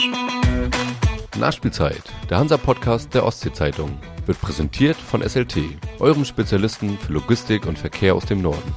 Nachspielzeit, der Hansa-Podcast der Ostsee-Zeitung, wird präsentiert von SLT, eurem Spezialisten für Logistik und Verkehr aus dem Norden.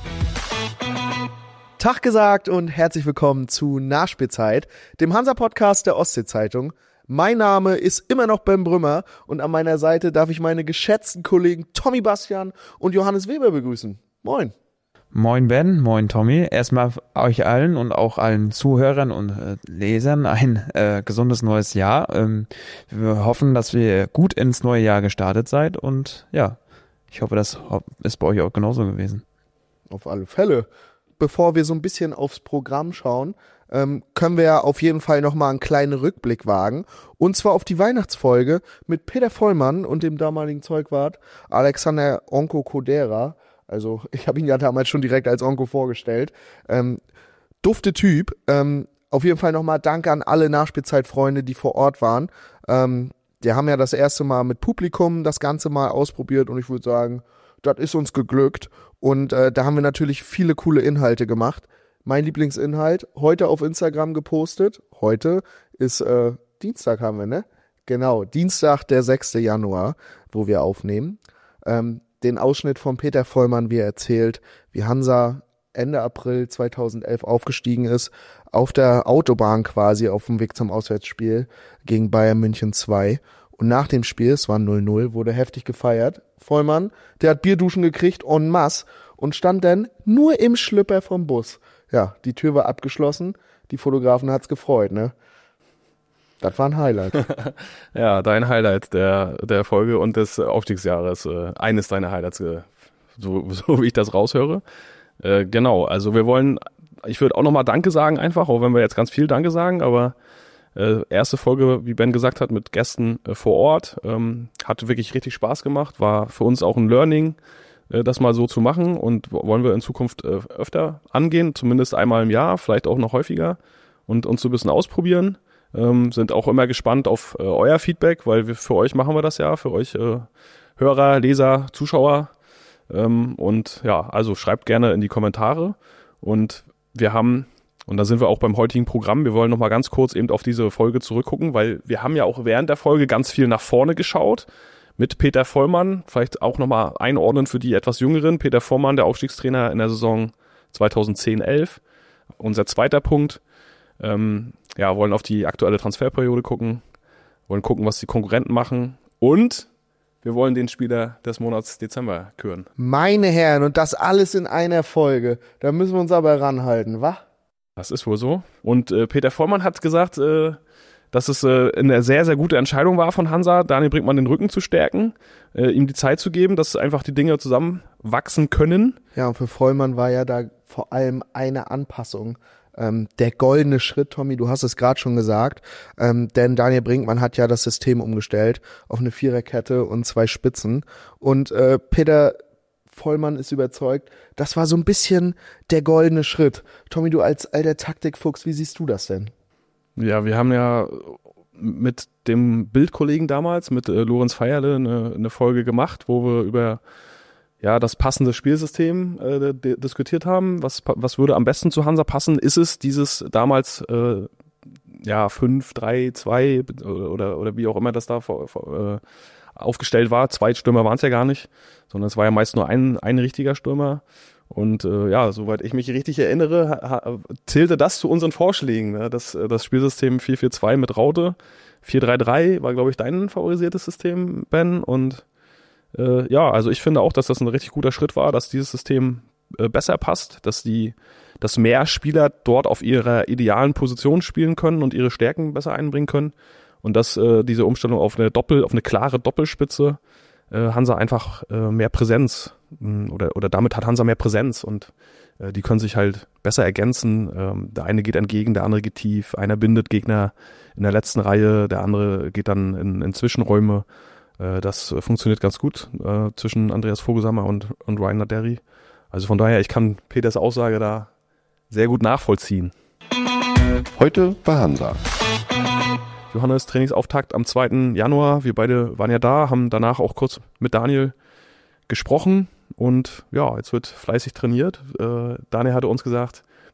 Tag gesagt und herzlich willkommen zu Nachspielzeit, dem Hansa-Podcast der Ostsee-Zeitung. Mein Name ist immer noch Ben Brümmer und an meiner Seite darf ich meine geschätzten Kollegen Tommy Bastian und Johannes Weber begrüßen. Moin. Moin Ben, moin Tommy. Erstmal euch allen und auch allen Zuhörern und Lesern ein gesundes neues Jahr. Wir hoffen, dass ihr gut ins neue Jahr gestartet seid und ja, ich hoffe, das ist bei euch auch genauso gewesen. Auf alle Fälle. Bevor wir so ein bisschen aufs Programm schauen, können wir ja auf jeden Fall nochmal einen kleinen Rückblick wagen. Und zwar auf die Weihnachtsfolge mit Peter Vollmann und dem damaligen Zeugwart Alexander Onko Kodera. Also ich habe ihn ja damals schon direkt als Onko vorgestellt. Dufte Typ. Auf jeden Fall nochmal Danke an alle Nachspielzeitfreunde, die vor Ort waren. Die haben ja das erste Mal mit Publikum das Ganze mal ausprobiert und ich würde sagen, das ist uns geglückt. Und da haben wir natürlich viele coole Inhalte gemacht. Mein Lieblingsinhalt, heute auf Instagram gepostet. Heute ist Dienstag haben wir, ne? Genau, Dienstag, der 6. Januar, wo wir aufnehmen. Den Ausschnitt von Peter Vollmann, wie er erzählt, wie Hansa Ende April 2011 aufgestiegen ist, auf der Autobahn quasi auf dem Weg zum Auswärtsspiel gegen Bayern München 2. Und nach dem Spiel, es war 0-0, wurde heftig gefeiert. Vollmann, der hat Bierduschen gekriegt en masse und stand dann nur im Schlüpper vom Bus. Ja, die Tür war abgeschlossen, die Fotografen hat's gefreut, ne? Das war ein Highlight. Ja, dein Highlight der Folge und des Aufstiegsjahres. Eines deiner Highlights, so wie ich das raushöre. Genau, also ich würde auch nochmal Danke sagen einfach, auch wenn wir jetzt ganz viel Danke sagen, aber erste Folge, wie Ben gesagt hat, mit Gästen vor Ort, hat wirklich richtig Spaß gemacht, war für uns auch ein Learning, das mal so zu machen und wollen wir in Zukunft öfter angehen, zumindest einmal im Jahr, vielleicht auch noch häufiger und uns so ein bisschen ausprobieren. Sind auch immer gespannt auf euer Feedback, weil für euch machen wir das ja, für euch Hörer, Leser, Zuschauer. Und ja, also schreibt gerne in die Kommentare. Und wir haben, und da sind wir auch beim heutigen Programm, wir wollen nochmal ganz kurz eben auf diese Folge zurückgucken, weil wir haben ja auch während der Folge ganz viel nach vorne geschaut mit Peter Vollmann. Vielleicht auch nochmal einordnen für die etwas Jüngeren. Peter Vollmann, der Aufstiegstrainer in der Saison 2010-11. Unser zweiter Punkt. Wollen auf die aktuelle Transferperiode gucken, wollen gucken, was die Konkurrenten machen und wir wollen den Spieler des Monats Dezember küren. Meine Herren, und das alles in einer Folge. Da müssen wir uns aber ranhalten, wa? Das ist wohl so. Und Peter Vollmann hat gesagt, dass es eine sehr, sehr gute Entscheidung war von Hansa, Daniel Brinkmann den Rücken zu stärken, ihm die Zeit zu geben, dass einfach die Dinge zusammenwachsen können. Ja, und für Vollmann war ja da vor allem eine Anpassung. Der goldene Schritt, Tommy, du hast es gerade schon gesagt, denn Daniel Brinkmann hat ja das System umgestellt auf eine Viererkette und 2 Spitzen und Peter Vollmann ist überzeugt, das war so ein bisschen der goldene Schritt. Tommy, du als alter Taktikfuchs, wie siehst du das denn? Ja, wir haben ja mit dem Bildkollegen damals, mit Lorenz Feierle, eine Folge gemacht, wo wir über das passende Spielsystem diskutiert haben. Was würde am besten zu Hansa passen? Ist es dieses damals 5-3-2 oder wie auch immer das da aufgestellt war? 2 Stürmer waren es ja gar nicht, sondern es war ja meist nur ein richtiger Stürmer. Und soweit ich mich richtig erinnere, zählte das zu unseren Vorschlägen. Ne? Das Spielsystem 4-4-2 mit Raute. 4-3-3 war, glaube ich, dein favorisiertes System, Ben. Und also ich finde auch, dass das ein richtig guter Schritt war, dass dieses System besser passt, dass mehr Spieler dort auf ihrer idealen Position spielen können und ihre Stärken besser einbringen können und dass diese Umstellung auf eine klare Doppelspitze Hansa einfach mehr Präsenz oder damit hat Hansa mehr Präsenz und die können sich halt besser ergänzen. Der eine geht entgegen, der andere geht tief, einer bindet Gegner in der letzten Reihe, der andere geht dann in Zwischenräume. Das funktioniert ganz gut zwischen Andreas Vogelsammer und Ryan Naderi. Also von daher, ich kann Peters Aussage da sehr gut nachvollziehen. Heute bei Hansa. Johannes, Trainingsauftakt am 2. Januar. Wir beide waren ja da, haben danach auch kurz mit Daniel gesprochen und ja, jetzt wird fleißig trainiert. Daniel hatte uns gesagt,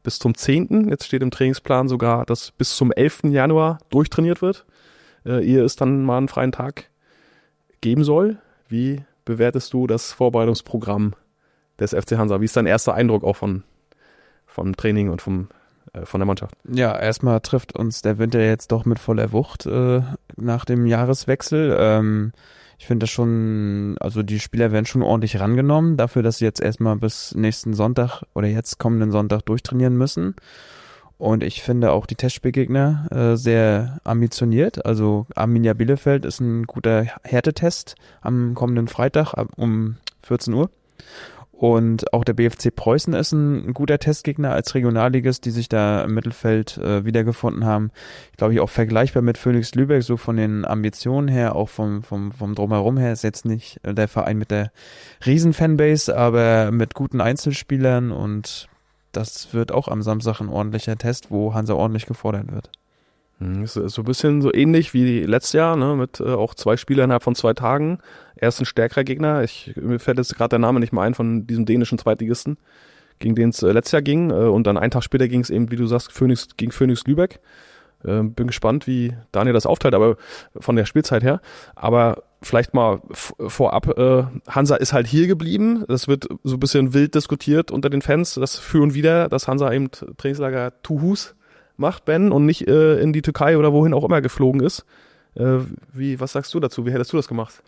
bis zum 10. Jetzt steht im Trainingsplan sogar, dass bis zum 11. Januar durchtrainiert wird, ehe es dann mal einen freien Tag geben soll. Wie bewertest du das Vorbereitungsprogramm des FC Hansa? Wie ist dein erster Eindruck auch vom Training und von der Mannschaft? Ja, erstmal trifft uns der Winter jetzt doch mit voller Wucht nach dem Jahreswechsel. Ich finde das schon, also die Spieler werden schon ordentlich rangenommen, dafür, dass sie jetzt erstmal bis nächsten Sonntag oder jetzt kommenden Sonntag durchtrainieren müssen. Und ich finde auch die Testspielgegner sehr ambitioniert. Also Arminia Bielefeld ist ein guter Härtetest am kommenden Freitag um 14 Uhr. Und auch der BFC Preußen ist ein guter Testgegner als Regionalligist, die sich da im Mittelfeld wiedergefunden haben. Ich glaube, auch vergleichbar mit Phoenix Lübeck, so von den Ambitionen her, auch vom Drumherum her, ist jetzt nicht der Verein mit der Riesen-Fanbase, aber mit guten Einzelspielern, und das wird auch am Samstag ein ordentlicher Test, wo Hansa ordentlich gefordert wird. Das ist so ein bisschen so ähnlich wie letztes Jahr, ne, mit auch 2 Spielern innerhalb von 2 Tagen. Erst ein stärkerer Gegner, mir fällt jetzt gerade der Name nicht mehr ein, von diesem dänischen Zweitligisten, gegen den es letztes Jahr ging. Und dann einen Tag später ging es eben, wie du sagst, gegen Phoenix Lübeck. Bin gespannt, wie Daniel das aufteilt, aber von der Spielzeit her. Aber vielleicht mal vorab, Hansa ist halt hier geblieben. Das wird so ein bisschen wild diskutiert unter den Fans. Das für und wieder, dass Hansa eben Trainingslager Tuhus macht, Ben, und nicht in die Türkei oder wohin auch immer geflogen ist. Was sagst du dazu? Wie hättest du das gemacht?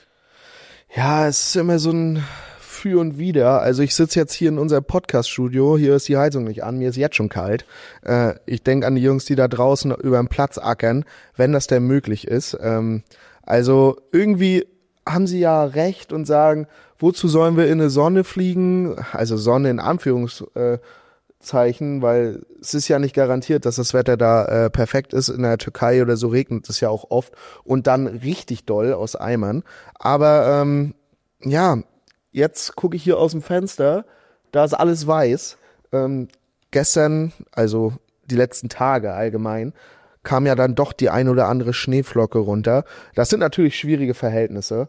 Ja, es ist immer so ein Für und Wider. Also ich sitze jetzt hier in unserem Podcast-Studio, hier ist die Heizung nicht an, mir ist jetzt schon kalt. Ich denke an die Jungs, die da draußen über den Platz ackern, wenn das denn möglich ist. Also irgendwie haben sie ja recht und sagen, wozu sollen wir in eine Sonne fliegen? Also Sonne in Anführungszeichen, weil es ist ja nicht garantiert, dass das Wetter da perfekt ist. In der Türkei oder so regnet es ja auch oft und dann richtig doll aus Eimern. Aber ja, jetzt gucke ich hier aus dem Fenster, da ist alles weiß. Gestern, also die letzten Tage allgemein, kam ja dann doch die ein oder andere Schneeflocke runter. Das sind natürlich schwierige Verhältnisse,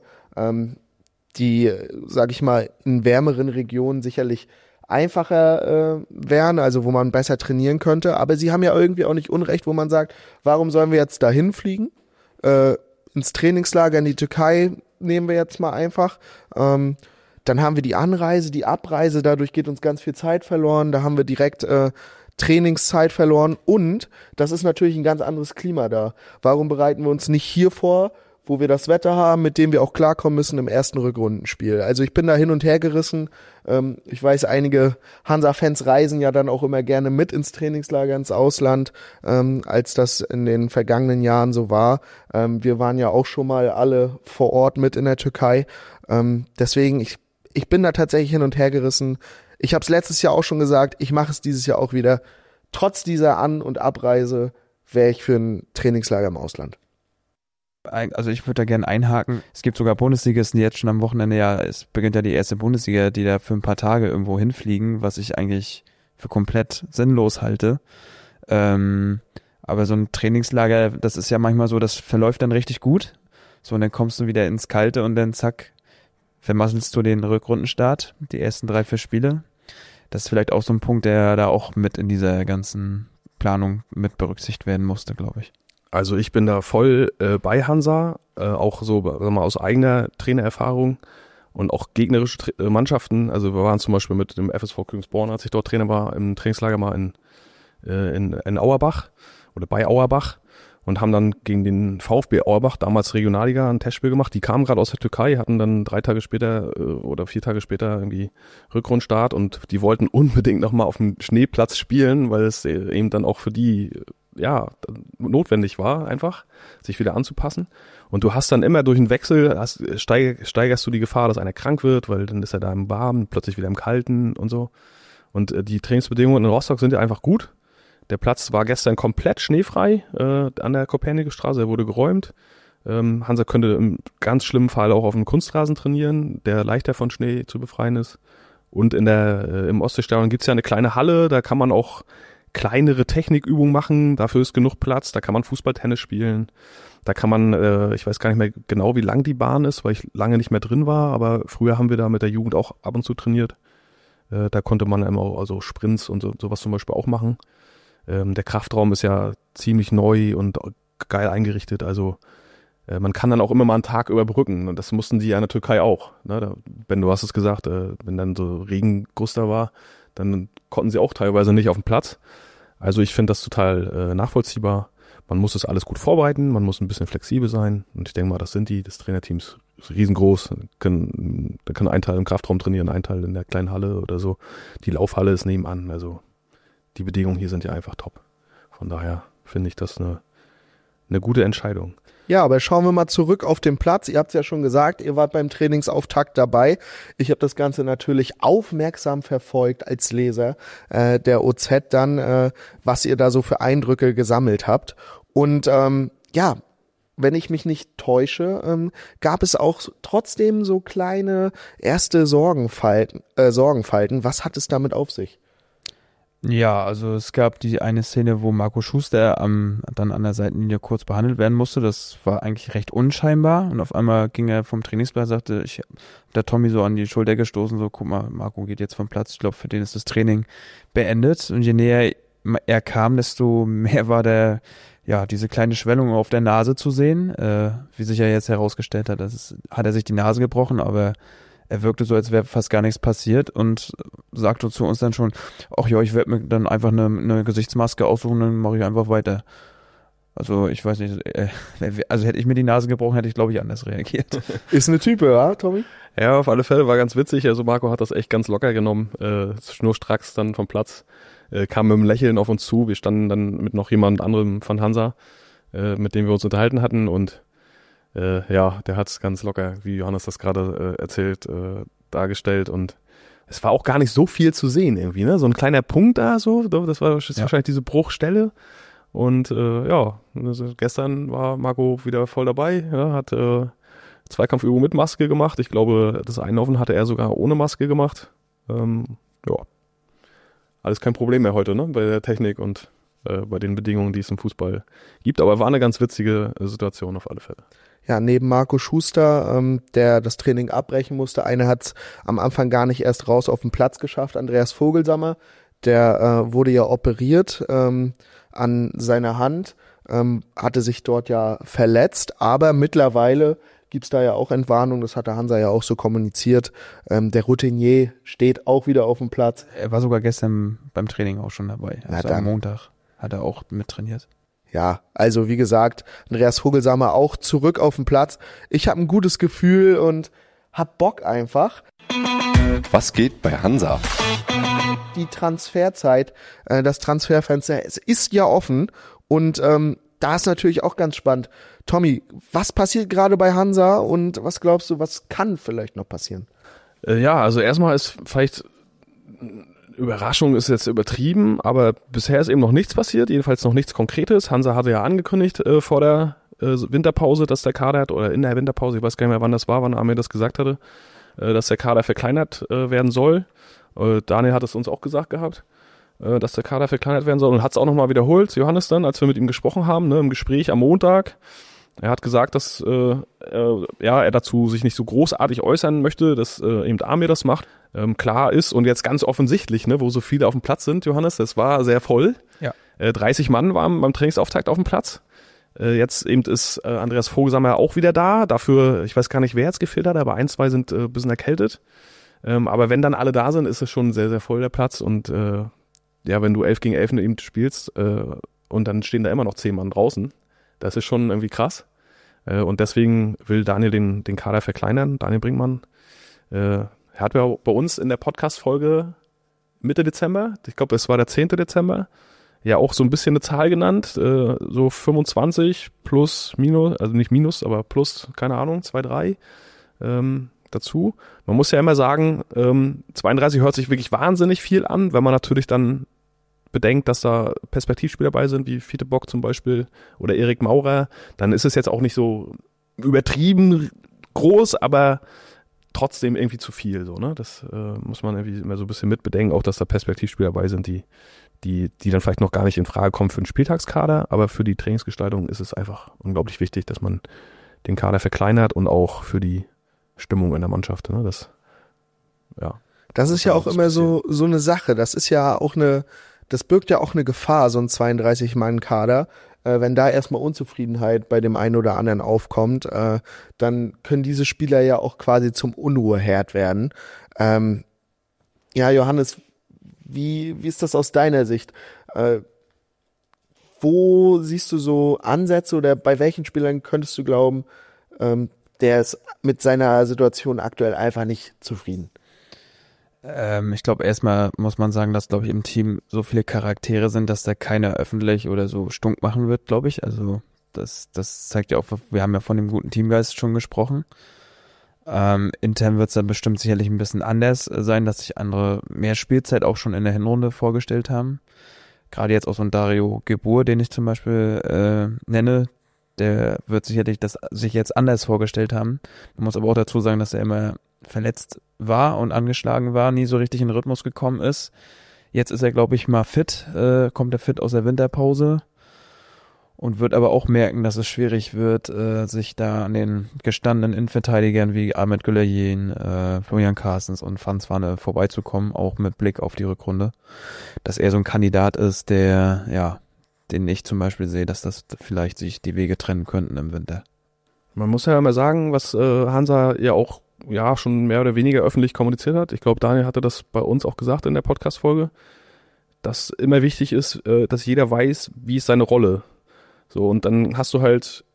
die, sag ich mal, in wärmeren Regionen sicherlich einfacher wären, also wo man besser trainieren könnte. Aber sie haben ja irgendwie auch nicht Unrecht, wo man sagt, warum sollen wir jetzt dahin fliegen? Ins Trainingslager in die Türkei nehmen wir jetzt mal einfach. Dann haben wir die Anreise, die Abreise, dadurch geht uns ganz viel Zeit verloren. Da haben wir direkt Trainingszeit verloren und das ist natürlich ein ganz anderes Klima da. Warum bereiten wir uns nicht hier vor, wo wir das Wetter haben, mit dem wir auch klarkommen müssen im ersten Rückrundenspiel? Also ich bin da hin und her gerissen. Ich weiß, einige Hansa-Fans reisen ja dann auch immer gerne mit ins Trainingslager, ins Ausland, als das in den vergangenen Jahren so war. Wir waren ja auch schon mal alle vor Ort mit in der Türkei. Deswegen, ich bin da tatsächlich hin und her gerissen. Ich habe es letztes Jahr auch schon gesagt, ich mache es dieses Jahr auch wieder. Trotz dieser An- und Abreise wäre ich für ein Trainingslager im Ausland. Also ich würde da gerne einhaken. Es gibt sogar Bundesligisten, die jetzt schon am Wochenende, ja, es beginnt ja die erste Bundesliga, die da für ein paar Tage irgendwo hinfliegen, was ich eigentlich für komplett sinnlos halte. Aber so ein Trainingslager, das ist ja manchmal so, das verläuft dann richtig gut. So, und dann kommst du wieder ins Kalte und dann zack, vermasselst du den Rückrundenstart, die ersten 3-4 Spiele. Das ist vielleicht auch so ein Punkt, der da auch mit in dieser ganzen Planung mit berücksichtigt werden musste, glaube ich. Also ich bin da voll bei Hansa, auch so sagen wir mal, aus eigener Trainererfahrung und auch gegnerische Mannschaften. Also wir waren zum Beispiel mit dem FSV Küngsborn, als ich dort Trainer war, im Trainingslager mal in Auerbach oder bei Auerbach und haben dann gegen den VfB Auerbach, damals Regionalliga, ein Testspiel gemacht. Die kamen gerade aus der Türkei, hatten dann 3 Tage später oder 4 Tage später irgendwie Rückrundenstart und die wollten unbedingt nochmal auf dem Schneeplatz spielen, weil es eben dann auch für die notwendig war, einfach sich wieder anzupassen. Und du hast dann immer durch einen Wechsel, steigerst du die Gefahr, dass einer krank wird, weil dann ist er da im Warmen, plötzlich wieder im Kalten und so. Und die Trainingsbedingungen in Rostock sind ja einfach gut. Der Platz war gestern komplett schneefrei an der Kopernikusstraße, er wurde geräumt. Hansa könnte im ganz schlimmen Fall auch auf einem Kunstrasen trainieren, der leichter von Schnee zu befreien ist. Und im Ostseestadion gibt's ja eine kleine Halle, da kann man auch kleinere Technikübungen machen, dafür ist genug Platz, da kann man Fußball-Tennis spielen, da kann man, ich weiß gar nicht mehr genau, wie lang die Bahn ist, weil ich lange nicht mehr drin war, aber früher haben wir da mit der Jugend auch ab und zu trainiert. Da konnte man immer auch also Sprints und sowas zum Beispiel auch machen. Der Kraftraum ist ja ziemlich neu und geil eingerichtet, also man kann dann auch immer mal einen Tag überbrücken und das mussten die ja in der Türkei auch. Ne? Ben, du hast es gesagt, wenn dann so Regenguss da war, dann konnten sie auch teilweise nicht auf dem Platz. Also ich finde das total nachvollziehbar. Man muss das alles gut vorbereiten, man muss ein bisschen flexibel sein und ich denke mal, das Trainerteam ist riesengroß. Da können ein Teil im Kraftraum trainieren, ein Teil in der kleinen Halle oder so. Die Laufhalle ist nebenan, also die Bedingungen hier sind ja einfach top. Von daher finde ich das eine gute Entscheidung. Ja, aber schauen wir mal zurück auf den Platz. Ihr habt es ja schon gesagt, ihr wart beim Trainingsauftakt dabei. Ich habe das Ganze natürlich aufmerksam verfolgt als Leser der OZ dann, was ihr da so für Eindrücke gesammelt habt. Und ja, wenn ich mich nicht täusche, gab es auch trotzdem so kleine erste Sorgenfalten. Was hat es damit auf sich? Ja, also es gab die eine Szene, wo Marco Schuster dann an der Seitenlinie kurz behandelt werden musste. Das war eigentlich recht unscheinbar und auf einmal ging er vom Trainingsplatz, sagte, ich hab der Tommy so an die Schulter gestoßen, so guck mal, Marco geht jetzt vom Platz. Ich glaube, für den ist das Training beendet. Und je näher er kam, desto mehr war diese kleine Schwellung auf der Nase zu sehen. Wie sich ja jetzt herausgestellt hat, hat er sich die Nase gebrochen, aber er wirkte so, als wäre fast gar nichts passiert und sagte zu uns dann schon, ach ja, ich werde mir dann einfach eine Gesichtsmaske aussuchen, dann mache ich einfach weiter. Also ich weiß nicht, also hätte ich mir die Nase gebrochen, hätte ich glaube ich anders reagiert. Ist eine Type, ja, Tommy? Ja, auf alle Fälle war ganz witzig. Also Marco hat das echt ganz locker genommen, schnurstracks dann vom Platz, kam mit einem Lächeln auf uns zu. Wir standen dann mit noch jemand anderem von Hansa, mit dem wir uns unterhalten hatten und der hat es ganz locker, wie Johannes das gerade erzählt, dargestellt und es war auch gar nicht so viel zu sehen irgendwie, ne? So ein kleiner Punkt da so, das war wahrscheinlich diese Bruchstelle und also gestern war Marco wieder voll dabei, ja, hat Zweikampfübung mit Maske gemacht. Ich glaube, das Einlaufen hatte er sogar ohne Maske gemacht. Alles kein Problem mehr heute, ne? Bei der Technik und bei den Bedingungen, die es im Fußball gibt, aber war eine ganz witzige Situation auf alle Fälle. Ja, neben Marco Schuster, der das Training abbrechen musste. Einer hat es am Anfang gar nicht erst raus auf den Platz geschafft. Andreas Vogelsammer, der wurde ja operiert an seiner Hand, hatte sich dort ja verletzt. Aber mittlerweile gibt's da ja auch Entwarnung, das hat der Hansa ja auch so kommuniziert. Der Routinier steht auch wieder auf dem Platz. Er war sogar gestern beim Training auch schon dabei. Also am Montag hat er auch mittrainiert. Ja, also wie gesagt, Andreas Vogelsammer auch zurück auf den Platz. Ich habe ein gutes Gefühl und hab Bock einfach. Was geht bei Hansa? Die Transferzeit, das Transferfenster, es ist ja offen und da ist natürlich auch ganz spannend. Tommy, was passiert gerade bei Hansa und was glaubst du, was kann vielleicht noch passieren? Also erstmal ist vielleicht Überraschung ist jetzt übertrieben, aber bisher ist eben noch nichts passiert, jedenfalls noch nichts Konkretes. Hansa hatte ja angekündigt vor der Winterpause, dass der Kader hat, oder in der Winterpause, ich weiß gar nicht mehr, wann das war, wann Amir das gesagt hatte, dass der Kader verkleinert werden soll. Daniel hat es uns auch gesagt gehabt, dass der Kader verkleinert werden soll und hat es auch nochmal wiederholt, Johannes dann, als wir mit ihm gesprochen haben, ne, im Gespräch am Montag. Er hat gesagt, dass er dazu sich nicht so großartig äußern möchte, dass eben Amir das macht. Klar ist und jetzt ganz offensichtlich, ne, wo so viele auf dem Platz sind, Johannes, das war sehr voll. Ja. 30 Mann waren beim Trainingsauftakt auf dem Platz. Jetzt eben ist Andreas Vogelsammer auch wieder da. Dafür, ich weiß gar nicht, wer jetzt gefehlt hat, aber 1, 2 sind ein bisschen erkältet. Aber wenn dann alle da sind, ist es schon sehr, sehr voll der Platz. Und wenn du 11 gegen 11 mit ihm spielst und dann stehen da immer noch 10 Mann draußen, das ist schon irgendwie krass. Und deswegen will Daniel den Kader verkleinern, Daniel Brinkmann. Er hat ja bei uns in der Podcast-Folge Mitte Dezember, ich glaube, es war der 10. Dezember, ja auch so ein bisschen eine Zahl genannt, so 25 plus, minus, also nicht minus, aber plus, keine Ahnung, 2, 3 dazu. Man muss ja immer sagen, 32 hört sich wirklich wahnsinnig viel an, wenn man natürlich dann bedenkt, dass da Perspektivspieler dabei sind, wie Fiete Bock zum Beispiel oder Erik Maurer, dann ist es jetzt auch nicht so übertrieben groß, aber trotzdem irgendwie zu viel. So, ne? Das muss man irgendwie immer so ein bisschen mitbedenken, auch dass da Perspektivspieler dabei sind, die dann vielleicht noch gar nicht in Frage kommen für den Spieltagskader, aber für die Trainingsgestaltung ist es einfach unglaublich wichtig, dass man den Kader verkleinert und auch für die Stimmung in der Mannschaft. Ne? Das ist ja auch immer so eine Sache. Das ist ja auch das birgt ja auch eine Gefahr, so ein 32-Mann-Kader. Wenn da erstmal Unzufriedenheit bei dem einen oder anderen aufkommt, dann können diese Spieler ja auch quasi zum Unruheherd werden. Ja, Johannes, wie ist das aus deiner Sicht? Wo siehst du so Ansätze oder bei welchen Spielern könntest du glauben, der ist mit seiner Situation aktuell einfach nicht zufrieden? Ich glaube, erstmal muss man sagen, dass, glaube ich, im Team so viele Charaktere sind, dass da keiner öffentlich oder so stunk machen wird, glaube ich. Also das zeigt ja auch, wir haben ja von dem guten Teamgeist schon gesprochen. Intern wird es dann bestimmt sicherlich ein bisschen anders sein, dass sich andere mehr Spielzeit auch schon in der Hinrunde vorgestellt haben. Gerade jetzt auch so ein Dario Gebur, den ich zum Beispiel nenne, der wird sicherlich das sich jetzt anders vorgestellt haben. Man muss aber auch dazu sagen, dass er immer verletzt war und angeschlagen war, nie so richtig in den Rhythmus gekommen ist. Jetzt ist er, glaube ich, mal fit, kommt er fit aus der Winterpause und wird aber auch merken, dass es schwierig wird, sich da an den gestandenen Innenverteidigern wie Ahmed Gülerjen, Florian Carstens und Franz Wanne vorbeizukommen, auch mit Blick auf die Rückrunde. Dass er so ein Kandidat ist, den ich zum Beispiel sehe, dass das vielleicht sich die Wege trennen könnten im Winter. Man muss ja immer sagen, was Hansa ja auch schon mehr oder weniger öffentlich kommuniziert hat. Ich glaube, Daniel hatte das bei uns auch gesagt in der Podcast-Folge, dass immer wichtig ist, dass jeder weiß, wie ist seine Rolle. So, und dann hast du halt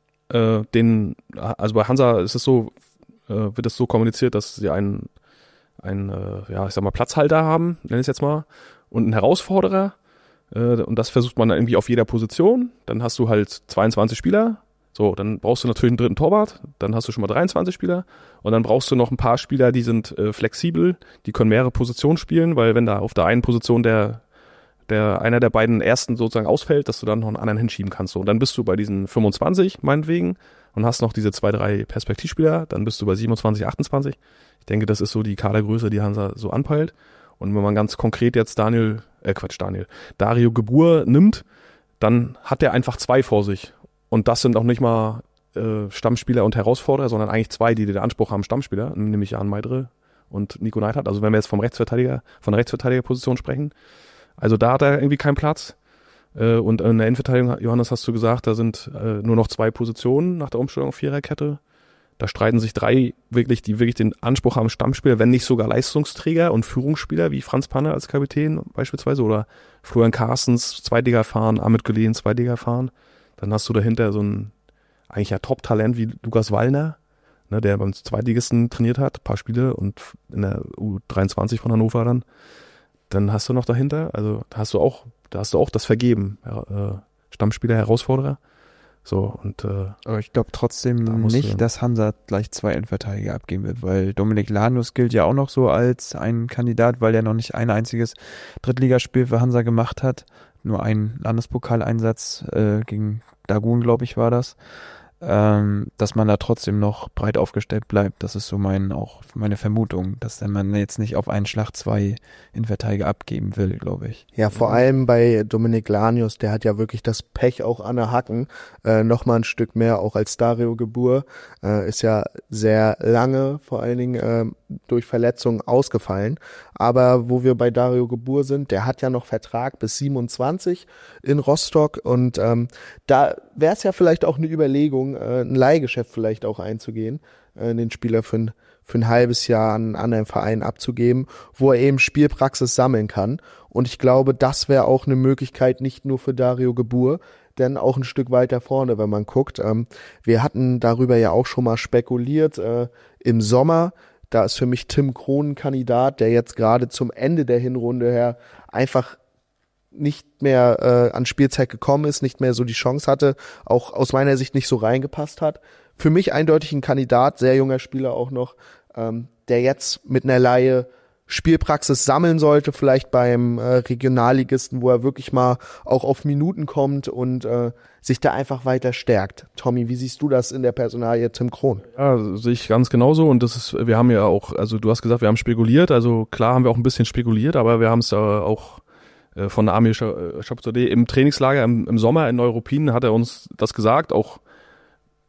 also bei Hansa ist es so, wird es so kommuniziert, dass sie einen Platzhalter haben, nenne ich es jetzt mal, und einen Herausforderer. Und das versucht man dann irgendwie auf jeder Position. Dann hast du halt 22 Spieler. So, dann brauchst du natürlich einen dritten Torwart, dann hast du schon mal 23 Spieler und dann brauchst du noch ein paar Spieler, die sind flexibel, die können mehrere Positionen spielen, weil wenn da auf der einen Position einer der beiden ersten sozusagen ausfällt, dass du dann noch einen anderen hinschieben kannst. So, und dann bist du bei diesen 25 meinetwegen und hast noch diese 2-3 Perspektivspieler, dann bist du bei 27, 28. Ich denke, das ist so die Kadergröße, die Hansa so anpeilt. Und wenn man ganz konkret jetzt Dario Gebur nimmt, dann hat er einfach 2 vor sich. Und das sind auch nicht mal Stammspieler und Herausforderer, sondern eigentlich 2, die den Anspruch haben, Stammspieler, nämlich Jan Meidre und Nico Neidhardt. Also wenn wir jetzt von der Rechtsverteidigerposition sprechen, also da hat er irgendwie keinen Platz. Und in der Innenverteidigung, Johannes, hast du gesagt, da sind nur noch 2 Positionen nach der Umstellung auf Viererkette. Da streiten sich 3 die wirklich den Anspruch haben, Stammspieler, wenn nicht sogar Leistungsträger und Führungsspieler, wie Franz Panne als Kapitän beispielsweise oder Florian Carstens, Zweitliga-Erfahren, Ahmed Gülerjen, Zweitliga-Erfahren. Dann hast du dahinter so ein eigentlich ja Top-Talent wie Lukas Wallner, ne, der beim Zweitligisten trainiert hat, ein paar Spiele und in der U23 von Hannover dann. Dann hast du noch dahinter, also da hast du auch das Vergeben, Stammspieler, Herausforderer. So, und aber ich glaube trotzdem nicht, dass Hansa gleich 2 Innenverteidiger abgeben wird, weil Dominik Lanius gilt ja auch noch so als ein Kandidat, weil er noch nicht ein einziges Drittligaspiel für Hansa gemacht hat. Nur ein Landespokaleinsatz gegen Dagun, glaube ich, war das. Dass man da trotzdem noch breit aufgestellt bleibt. Das ist so meine Vermutung, dass man jetzt nicht auf einen Schlag 2 Innenverteidiger abgeben will, glaube ich. Ja, vor allem bei Dominik Lanius, der hat ja wirklich das Pech auch an der Hacken, noch mal ein Stück mehr auch als Dario Gebur, ist ja sehr lange vor allen Dingen durch Verletzungen ausgefallen. Aber wo wir bei Dario Gebur sind, der hat ja noch Vertrag bis 27 in Rostock und da wäre es ja vielleicht auch eine Überlegung, ein Leihgeschäft vielleicht auch einzugehen, den Spieler für ein halbes Jahr an einen anderen Verein abzugeben, wo er eben Spielpraxis sammeln kann. Und ich glaube, das wäre auch eine Möglichkeit nicht nur für Dario Gebur, denn auch ein Stück weiter vorne, wenn man guckt. Wir hatten darüber ja auch schon mal spekuliert im Sommer. Da ist für mich Tim Krohn ein Kandidat, der jetzt gerade zum Ende der Hinrunde her einfach nicht mehr an Spielzeit gekommen ist, nicht mehr so die Chance hatte, auch aus meiner Sicht nicht so reingepasst hat. Für mich eindeutig ein Kandidat, sehr junger Spieler auch noch, der jetzt mit einer Leihe Spielpraxis sammeln sollte, vielleicht beim Regionalligisten, wo er wirklich mal auch auf Minuten kommt und sich da einfach weiter stärkt. Tommy, wie siehst du das in der Personalie Tim Krohn? Ja, sehe ich ganz genauso und wir haben ja auch, also du hast gesagt, wir haben spekuliert, also klar haben wir auch ein bisschen spekuliert, aber wir haben es auch von der Amir Shabzadeh im Trainingslager im Sommer in Neuruppin hat er uns das gesagt, auch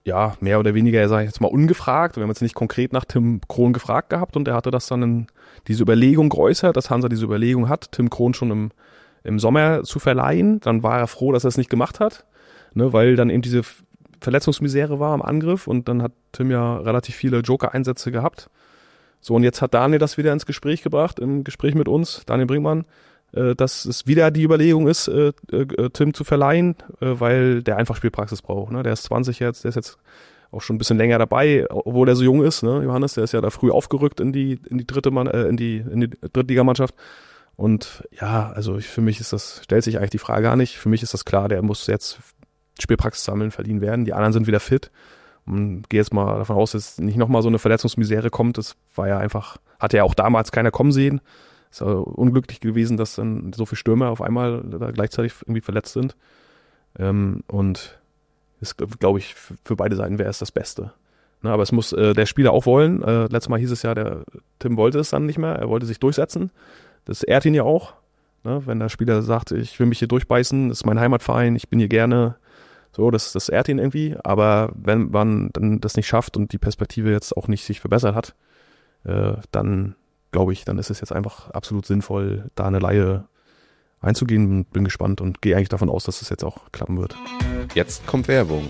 ja, mehr oder weniger, sage ich jetzt mal, ungefragt. Wir haben jetzt nicht konkret nach Tim Krohn gefragt gehabt und er hatte das dann diese Überlegung geäußert, dass Hansa diese Überlegung hat, Tim Krohn schon im Sommer zu verleihen. Dann war er froh, dass er es nicht gemacht hat, ne, weil dann eben diese Verletzungsmisere war am Angriff und dann hat Tim ja relativ viele Joker-Einsätze gehabt. So, und jetzt hat Daniel das wieder ins Gespräch gebracht, im Gespräch mit uns, Daniel Brinkmann, dass es wieder die Überlegung ist, Tim zu verleihen, weil der einfach Spielpraxis braucht. Ne? Der ist 20 jetzt, der ist jetzt auch schon ein bisschen länger dabei, obwohl er so jung ist. Ne? Johannes, der ist ja da früh aufgerückt in die Drittligamannschaft. Und ja, also für mich stellt sich eigentlich die Frage gar nicht. Für mich ist das klar, der muss jetzt Spielpraxis sammeln, verliehen werden. Die anderen sind wieder fit. Und gehe jetzt mal davon aus, dass nicht nochmal so eine Verletzungsmisere kommt. Das war ja einfach, hatte ja auch damals keiner kommen sehen. Ist ja unglücklich gewesen, dass dann so viele Stürmer auf einmal da gleichzeitig irgendwie verletzt sind. Und ist, glaube ich, für beide Seiten wäre es das Beste. Na, aber es muss der Spieler auch wollen. Letztes Mal hieß es ja, der Tim wollte es dann nicht mehr. Er wollte sich durchsetzen. Das ehrt ihn ja auch. Ne? Wenn der Spieler sagt, ich will mich hier durchbeißen, das ist mein Heimatverein, ich bin hier gerne. So, das ehrt ihn irgendwie. Aber wenn man dann das nicht schafft und die Perspektive jetzt auch nicht sich verbessert hat, dann glaube ich, dann ist es jetzt einfach absolut sinnvoll, da eine Leihe einzugehen und bin gespannt und gehe eigentlich davon aus, dass es jetzt auch klappen wird. Jetzt kommt Werbung.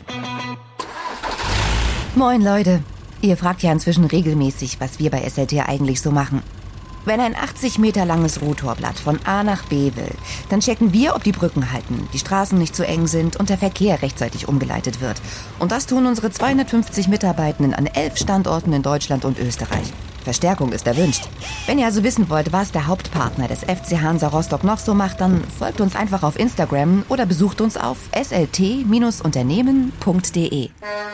Moin Leute, ihr fragt ja inzwischen regelmäßig, was wir bei SLT eigentlich so machen. Wenn ein 80 Meter langes Rotorblatt von A nach B will, dann checken wir, ob die Brücken halten, die Straßen nicht zu eng sind und der Verkehr rechtzeitig umgeleitet wird. Und das tun unsere 250 Mitarbeitenden an 11 Standorten in Deutschland und Österreich. Verstärkung ist erwünscht. Wenn ihr also wissen wollt, was der Hauptpartner des FC Hansa Rostock noch so macht, dann folgt uns einfach auf Instagram oder besucht uns auf slt-unternehmen.de.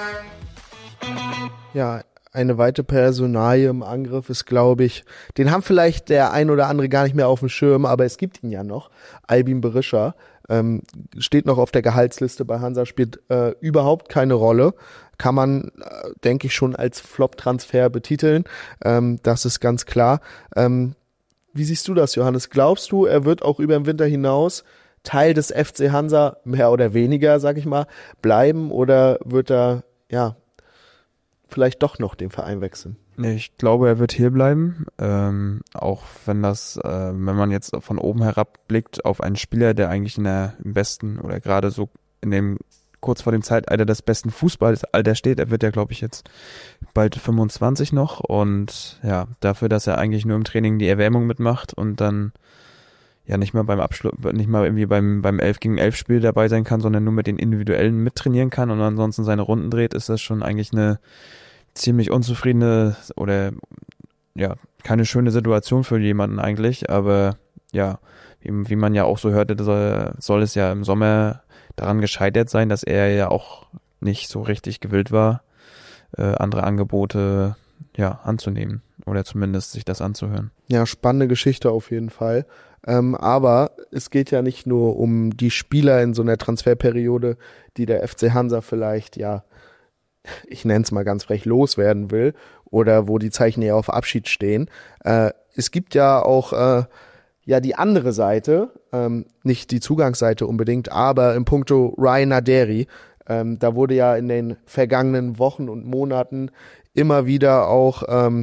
Ja, eine weitere Personalie im Angriff ist, glaube ich, den haben vielleicht der ein oder andere gar nicht mehr auf dem Schirm, aber es gibt ihn ja noch. Albin Berisha steht noch auf der Gehaltsliste bei Hansa, spielt überhaupt keine Rolle. Kann man, denke ich, schon als Flop-Transfer betiteln. Das ist ganz klar. Wie siehst du das, Johannes? Glaubst du, er wird auch über den Winter hinaus Teil des FC Hansa, mehr oder weniger, sag ich mal, bleiben? Oder wird er, ja, vielleicht doch noch den Verein wechseln? Ich glaube, er wird hier bleiben, auch wenn wenn man jetzt von oben herab blickt auf einen Spieler, der eigentlich im besten oder gerade so kurz vor dem Zeitalter des besten Fußballalters steht. Er wird ja, glaube ich, jetzt bald 25 noch und ja, dafür, dass er eigentlich nur im Training die Erwärmung mitmacht und dann ja nicht mal beim Abschluss, nicht mal irgendwie beim 11 gegen 11 Spiel dabei sein kann, sondern nur mit den Individuellen mittrainieren kann und ansonsten seine Runden dreht, ist das schon eigentlich eine ziemlich unzufriedene oder ja, keine schöne Situation für jemanden eigentlich, aber ja, wie man ja auch so hörte, soll es ja im Sommer daran gescheitert sein, dass er ja auch nicht so richtig gewillt war, andere Angebote ja anzunehmen oder zumindest sich das anzuhören. Ja, spannende Geschichte auf jeden Fall. Aber es geht ja nicht nur um die Spieler in so einer Transferperiode, die der FC Hansa vielleicht, ja, ich nenne es mal ganz frech, loswerden will oder wo die Zeichen eher auf Abschied stehen. Es gibt ja auch die andere Seite, nicht die Zugangsseite unbedingt, aber in puncto Ryan Naderi, da wurde ja in den vergangenen Wochen und Monaten immer wieder auch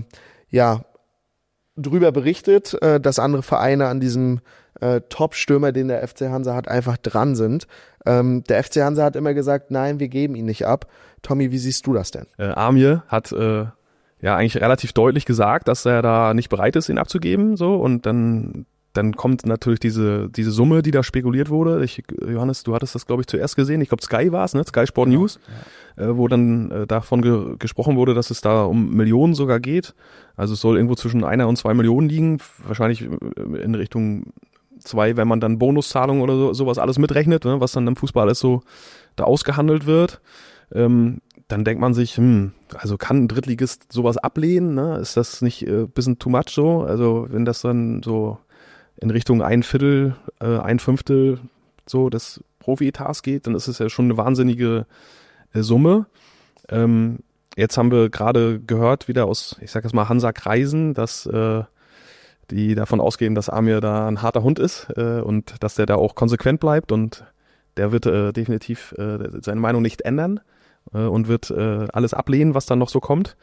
drüber berichtet, dass andere Vereine an diesem Top-Stürmer, den der FC Hansa hat, einfach dran sind. Der FC Hansa hat immer gesagt, nein, wir geben ihn nicht ab. Tommy, wie siehst du das denn? Amir hat eigentlich relativ deutlich gesagt, dass er da nicht bereit ist, ihn abzugeben, so, und dann kommt natürlich diese Summe, die da spekuliert wurde. Johannes, du hattest das, glaube ich, zuerst gesehen. Ich glaube, Sky war es, ne? Sky Sport News, wo dann davon gesprochen wurde, dass es da um Millionen sogar geht. Also es soll irgendwo zwischen 1 und 2 Millionen liegen. Wahrscheinlich in Richtung 2, wenn man dann Bonuszahlungen oder sowas alles mitrechnet, ne? Was dann im Fußball alles so da ausgehandelt wird. Dann denkt man sich, also kann ein Drittligist sowas ablehnen? Ne? Ist das nicht ein bisschen too much so? Also wenn das dann so in Richtung 1/4, 1/5 so des Profi-Etats geht, dann ist es ja schon eine wahnsinnige Summe. Jetzt haben wir gerade gehört, wieder aus, ich sag jetzt mal, Hansa-Kreisen, dass die davon ausgehen, dass Amir da ein harter Hund ist und dass der da auch konsequent bleibt und der wird definitiv seine Meinung nicht ändern. und wird alles ablehnen, was dann noch so kommt.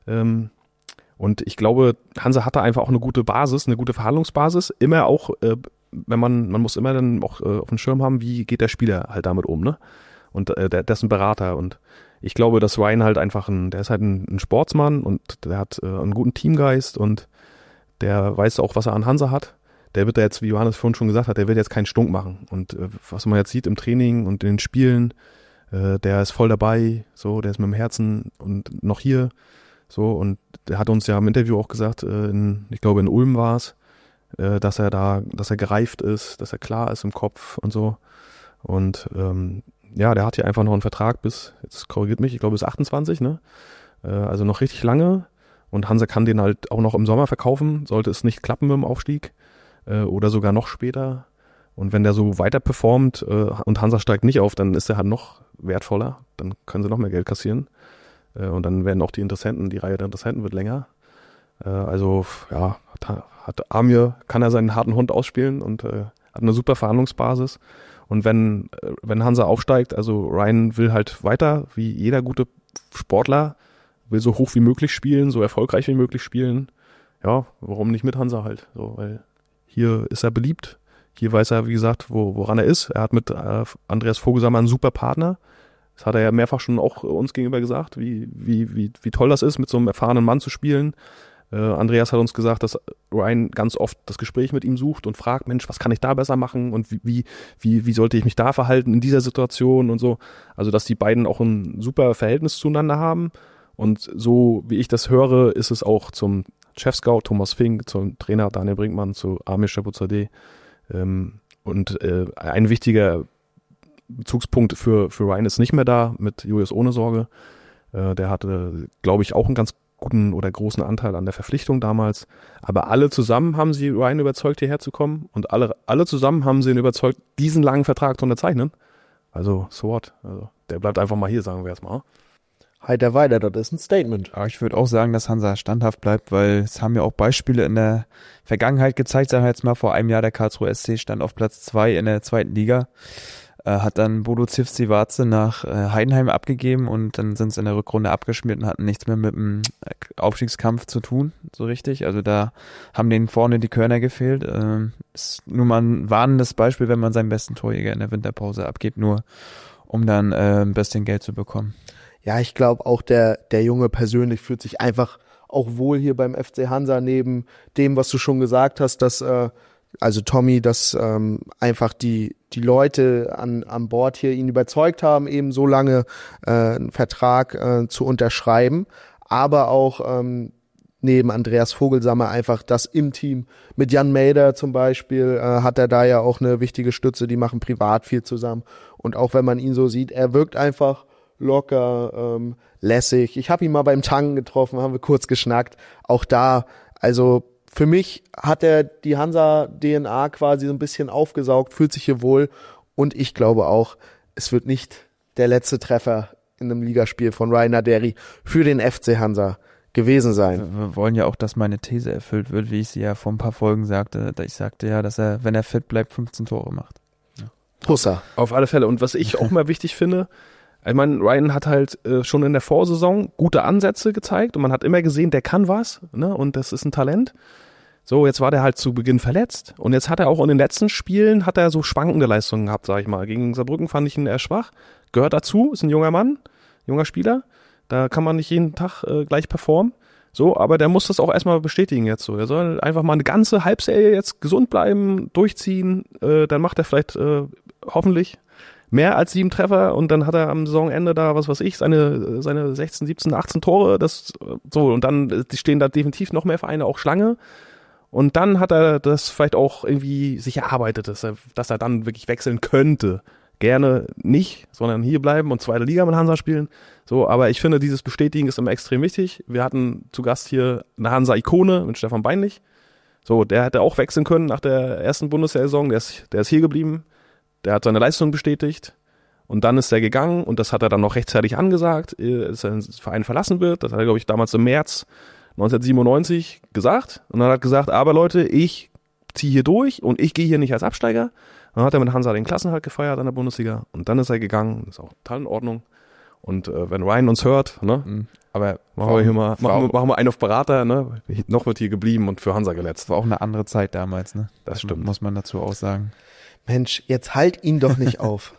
Und ich glaube, Hansa hatte einfach auch eine gute Basis, eine gute Verhandlungsbasis. Immer auch, wenn man muss immer dann auch auf dem Schirm haben, wie geht der Spieler halt damit um, ne? Und der ist ein Berater. Und ich glaube, dass Ryan halt einfach der ist halt ein Sportsmann und der hat einen guten Teamgeist und der weiß auch, was er an Hansa hat. Der wird da jetzt, wie Johannes vorhin schon gesagt hat, der wird jetzt keinen Stunk machen. Und was man jetzt sieht im Training und in den Spielen, der ist voll dabei, so, der ist mit dem Herzen und noch hier, so, und der hat uns ja im Interview auch gesagt, ich glaube in Ulm war es, dass er gereift ist, dass er klar ist im Kopf und so. Und ja, der hat hier einfach noch einen Vertrag bis, jetzt korrigiert mich, ich glaube bis 28, ne? Also noch richtig lange. Und Hansa kann den halt auch noch im Sommer verkaufen, sollte es nicht klappen mit dem Aufstieg oder sogar noch später. Und wenn der so weiter performt und Hansa steigt nicht auf, dann ist er halt noch wertvoller. Dann können sie noch mehr Geld kassieren. Und dann werden auch die Reihe der Interessenten wird länger. Also ja, hat Amir, kann er seinen harten Hund ausspielen und hat eine super Verhandlungsbasis. Und wenn Hansa aufsteigt, also Ryan will halt weiter, wie jeder gute Sportler, will so hoch wie möglich spielen, so erfolgreich wie möglich spielen. Ja, warum nicht mit Hansa halt? So, weil hier ist er beliebt. Hier weiß er, wie gesagt, woran er ist. Er hat mit Andreas Vogelsammer einen super Partner. Das hat er ja mehrfach schon auch uns gegenüber gesagt, wie toll das ist, mit so einem erfahrenen Mann zu spielen. Andreas hat uns gesagt, dass Ryan ganz oft das Gespräch mit ihm sucht und fragt, Mensch, was kann ich da besser machen und wie sollte ich mich da verhalten in dieser Situation und so. Also, dass die beiden auch ein super Verhältnis zueinander haben. Und so, wie ich das höre, ist es auch zum Chef-Scout Thomas Fink, zum Trainer Daniel Brinkmann, zu Amir Shabuzadeh. Und ein wichtiger Bezugspunkt für Ryan ist nicht mehr da mit Julius Ohne Sorge. Der hatte, glaube ich, auch einen ganz guten oder großen Anteil an der Verpflichtung damals. Aber alle zusammen haben sie Ryan überzeugt, hierher zu kommen. Und alle zusammen haben sie ihn überzeugt, diesen langen Vertrag zu unterzeichnen. Also, so what? Also, der bleibt einfach mal hier, sagen wir es mal. Heiter weiter, das ist ein Statement. Aber ich würde auch sagen, dass Hansa standhaft bleibt, weil es haben ja auch Beispiele in der Vergangenheit gezeigt, sagen wir jetzt mal vor einem Jahr, der Karlsruhe SC stand auf Platz 2 in der 2. Liga, hat dann Bodo Zivci-Warze nach Heidenheim abgegeben und dann sind sie in der Rückrunde abgeschmiert und hatten nichts mehr mit dem Aufstiegskampf zu tun, so richtig. Also da haben denen vorne die Körner gefehlt. Ist nur mal ein warnendes Beispiel, wenn man seinen besten Torjäger in der Winterpause abgibt, nur um dann ein bisschen Geld zu bekommen. Ja, ich glaube auch der Junge persönlich fühlt sich einfach auch wohl hier beim FC Hansa, neben dem, was du schon gesagt hast, dass also Tommy, dass einfach die Leute an Bord hier ihn überzeugt haben, eben so lange einen Vertrag zu unterschreiben, aber auch neben Andreas Vogelsammer einfach das im Team mit Jan Maeder zum Beispiel hat er da ja auch eine wichtige Stütze, die machen privat viel zusammen und auch wenn man ihn so sieht, er wirkt einfach locker, lässig. Ich habe ihn mal beim Tanken getroffen, haben wir kurz geschnackt. Auch da, also für mich hat er die Hansa-DNA quasi so ein bisschen aufgesaugt, fühlt sich hier wohl und ich glaube auch, es wird nicht der letzte Treffer in einem Ligaspiel von Ryan Naderi für den FC Hansa gewesen sein. Wir wollen ja auch, dass meine These erfüllt wird, wie ich sie ja vor ein paar Folgen sagte. Ich sagte ja, dass er, wenn er fit bleibt, 15 Tore macht. Ja. Husser. Auf alle Fälle. Und was ich auch mal wichtig finde, ich meine, Ryan hat halt schon in der Vorsaison gute Ansätze gezeigt und man hat immer gesehen, der kann was, ne? Und das ist ein Talent. So, jetzt war der halt zu Beginn verletzt und jetzt hat er auch in den letzten Spielen hat er so schwankende Leistungen gehabt, sag ich mal. Gegen Saarbrücken fand ich ihn eher schwach. Gehört dazu, ist ein junger Mann, junger Spieler. Da kann man nicht jeden Tag gleich performen. So, aber der muss das auch erstmal bestätigen jetzt so. Der soll einfach mal eine ganze Halbserie jetzt gesund bleiben, durchziehen. Dann macht er vielleicht hoffentlich mehr als 7 Treffer und dann hat er am Saisonende da, was weiß ich, seine 16, 17, 18 Tore, das so und dann stehen da definitiv noch mehr Vereine auch Schlange und dann hat er das vielleicht auch irgendwie sich erarbeitet, dass er dann wirklich wechseln könnte. Gerne nicht, sondern hier bleiben und 2. Liga mit Hansa spielen. So, aber ich finde, dieses Bestätigen ist immer extrem wichtig. Wir hatten zu Gast hier eine Hansa-Ikone mit Stefan Beinlich. So, der hätte auch wechseln können nach der ersten Bundesliga-Saison, der ist hier geblieben. Der hat seine Leistung bestätigt und dann ist er gegangen und das hat er dann noch rechtzeitig angesagt, dass er den Verein verlassen wird. Das hat er, glaube ich, damals im März 1997 gesagt. Und dann hat er gesagt, aber Leute, ich ziehe hier durch und ich gehe hier nicht als Absteiger. Dann hat er mit Hansa den Klassenerhalt gefeiert an der Bundesliga und dann ist er gegangen. Das ist auch total in Ordnung. Und wenn Ryan uns hört, ne, Aber machen wir einen auf Berater, ne, noch wird hier geblieben und für Hansa geletzt. war auch eine andere Zeit damals, ne? Das stimmt. Muss man dazu auch sagen. Mensch, jetzt halt ihn doch nicht auf.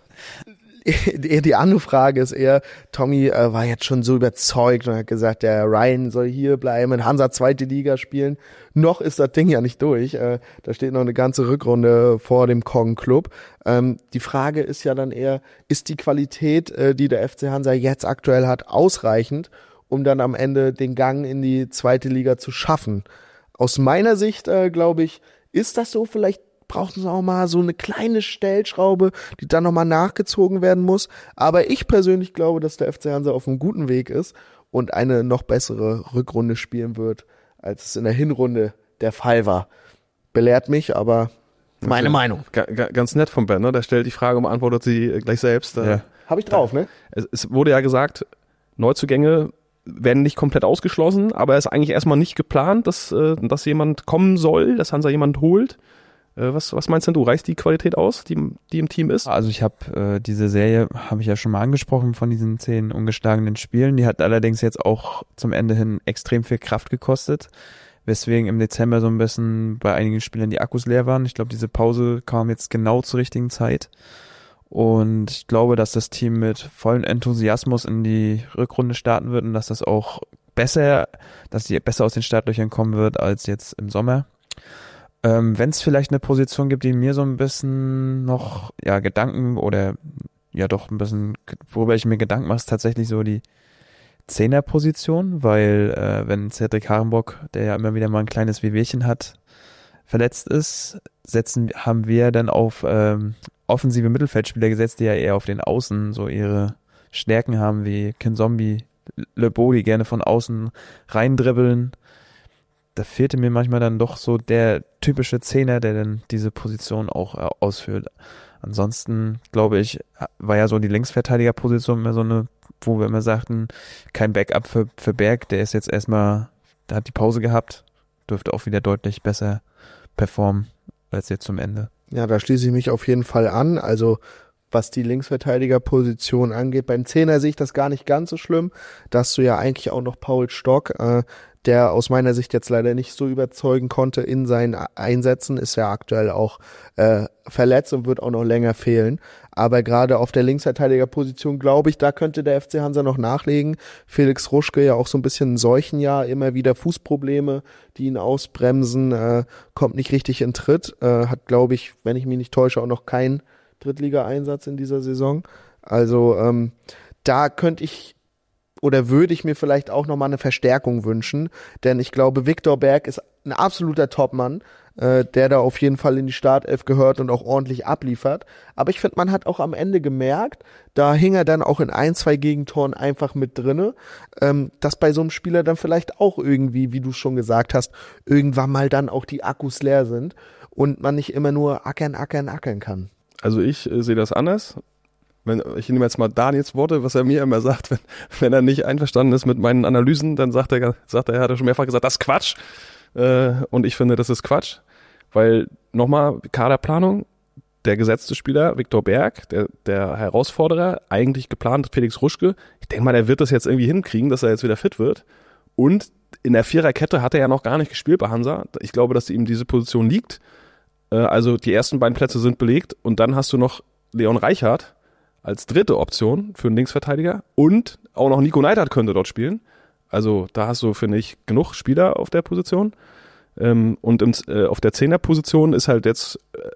Die andere Frage ist eher, Tommy war jetzt schon so überzeugt und hat gesagt, der Ryan soll hier bleiben, in Hansa 2. Liga spielen. Noch ist das Ding ja nicht durch. Da steht noch eine ganze Rückrunde vor dem Kong-Club. Die Frage ist ja dann eher, ist die Qualität, die der FC Hansa jetzt aktuell hat, ausreichend, um dann am Ende den Gang in die 2. Liga zu schaffen? Aus meiner Sicht, glaube ich, ist das so. Vielleicht brauchen sie auch mal so eine kleine Stellschraube, die dann nochmal nachgezogen werden muss. Aber ich persönlich glaube, dass der FC Hansa auf einem guten Weg ist und eine noch bessere Rückrunde spielen wird, als es in der Hinrunde der Fall war. Belehrt mich, aber meine Meinung. Ganz nett von Ben, ne? Der stellt die Frage und beantwortet sie gleich selbst. Ja. Habe ich drauf, ne? Es wurde ja gesagt, Neuzugänge werden nicht komplett ausgeschlossen, aber es ist eigentlich erstmal nicht geplant, dass jemand kommen soll, dass Hansa jemand holt. Was meinst denn du? Reicht die Qualität aus, die im Team ist? Also ich habe diese Serie, habe ich ja schon mal angesprochen, von diesen 10 ungeschlagenen Spielen. Die hat allerdings jetzt auch zum Ende hin extrem viel Kraft gekostet, weswegen im Dezember so ein bisschen bei einigen Spielern die Akkus leer waren. Ich glaube, diese Pause kam jetzt genau zur richtigen Zeit. Und ich glaube, dass das Team mit vollem Enthusiasmus in die Rückrunde starten wird und dass das auch dass die besser aus den Startlöchern kommen wird als jetzt im Sommer. Wenn es vielleicht eine Position gibt, die mir so ein bisschen noch Gedanken oder ja doch ein bisschen, worüber ich mir Gedanken mache, ist tatsächlich so die 10er-Position, weil wenn Cedric Harenbock, der ja immer wieder mal ein kleines Wehwehchen hat, verletzt ist, haben wir dann auf offensive Mittelfeldspieler gesetzt, die ja eher auf den Außen so ihre Stärken haben, wie Kinzombie, Lebeau, die gerne von außen reindribbeln. Da fehlte mir manchmal dann doch so der typische Zehner, der dann diese Position auch ausführt. Ansonsten, glaube ich, war ja so die Linksverteidigerposition immer so eine, wo wir immer sagten, kein Backup für Berg, der ist jetzt erstmal, der hat die Pause gehabt, dürfte auch wieder deutlich besser performen als jetzt zum Ende. Ja, da schließe ich mich auf jeden Fall an. Also was die Linksverteidigerposition angeht, beim Zehner sehe ich das gar nicht ganz so schlimm. Da hast du ja eigentlich auch noch Paul Stock, der aus meiner Sicht jetzt leider nicht so überzeugen konnte in seinen Einsätzen, ist ja aktuell auch verletzt und wird auch noch länger fehlen. Aber gerade auf der Linksverteidigerposition, glaube ich, da könnte der FC Hansa noch nachlegen. Felix Ruschke ja auch so ein bisschen ein Seuchenjahr, immer wieder Fußprobleme, die ihn ausbremsen, kommt nicht richtig in Tritt, hat, glaube ich, wenn ich mich nicht täusche, auch noch keinen Drittliga-Einsatz in dieser Saison. Also da könnte ich oder würde ich mir vielleicht auch nochmal eine Verstärkung wünschen, denn ich glaube, Viktor Berg ist ein absoluter Topmann, der da auf jeden Fall in die Startelf gehört und auch ordentlich abliefert. Aber ich finde, man hat auch am Ende gemerkt, da hing er dann auch in 1-2 Gegentoren einfach mit drinne, dass bei so einem Spieler dann vielleicht auch irgendwie, wie du schon gesagt hast, irgendwann mal dann auch die Akkus leer sind und man nicht immer nur ackern kann. Also ich sehe das anders. Ich nehme jetzt mal Daniels Worte, was er mir immer sagt, wenn er nicht einverstanden ist mit meinen Analysen, dann sagt er, hat er schon mehrfach gesagt, das ist Quatsch. Und ich finde, das ist Quatsch, weil nochmal Kaderplanung, der gesetzte Spieler Viktor Berg, der Herausforderer, eigentlich geplant Felix Ruschke. Ich denke mal, der wird das jetzt irgendwie hinkriegen, dass er jetzt wieder fit wird. Und in der Viererkette hat er ja noch gar nicht gespielt bei Hansa. Ich glaube, dass ihm diese Position liegt. Also die ersten beiden Plätze sind belegt und dann hast du noch Leon Reichhardt als dritte Option für einen Linksverteidiger und auch noch Nico Neidhardt könnte dort spielen. Also da hast du, finde ich, genug Spieler auf der Position. Und auf der 10er-Position ist halt jetzt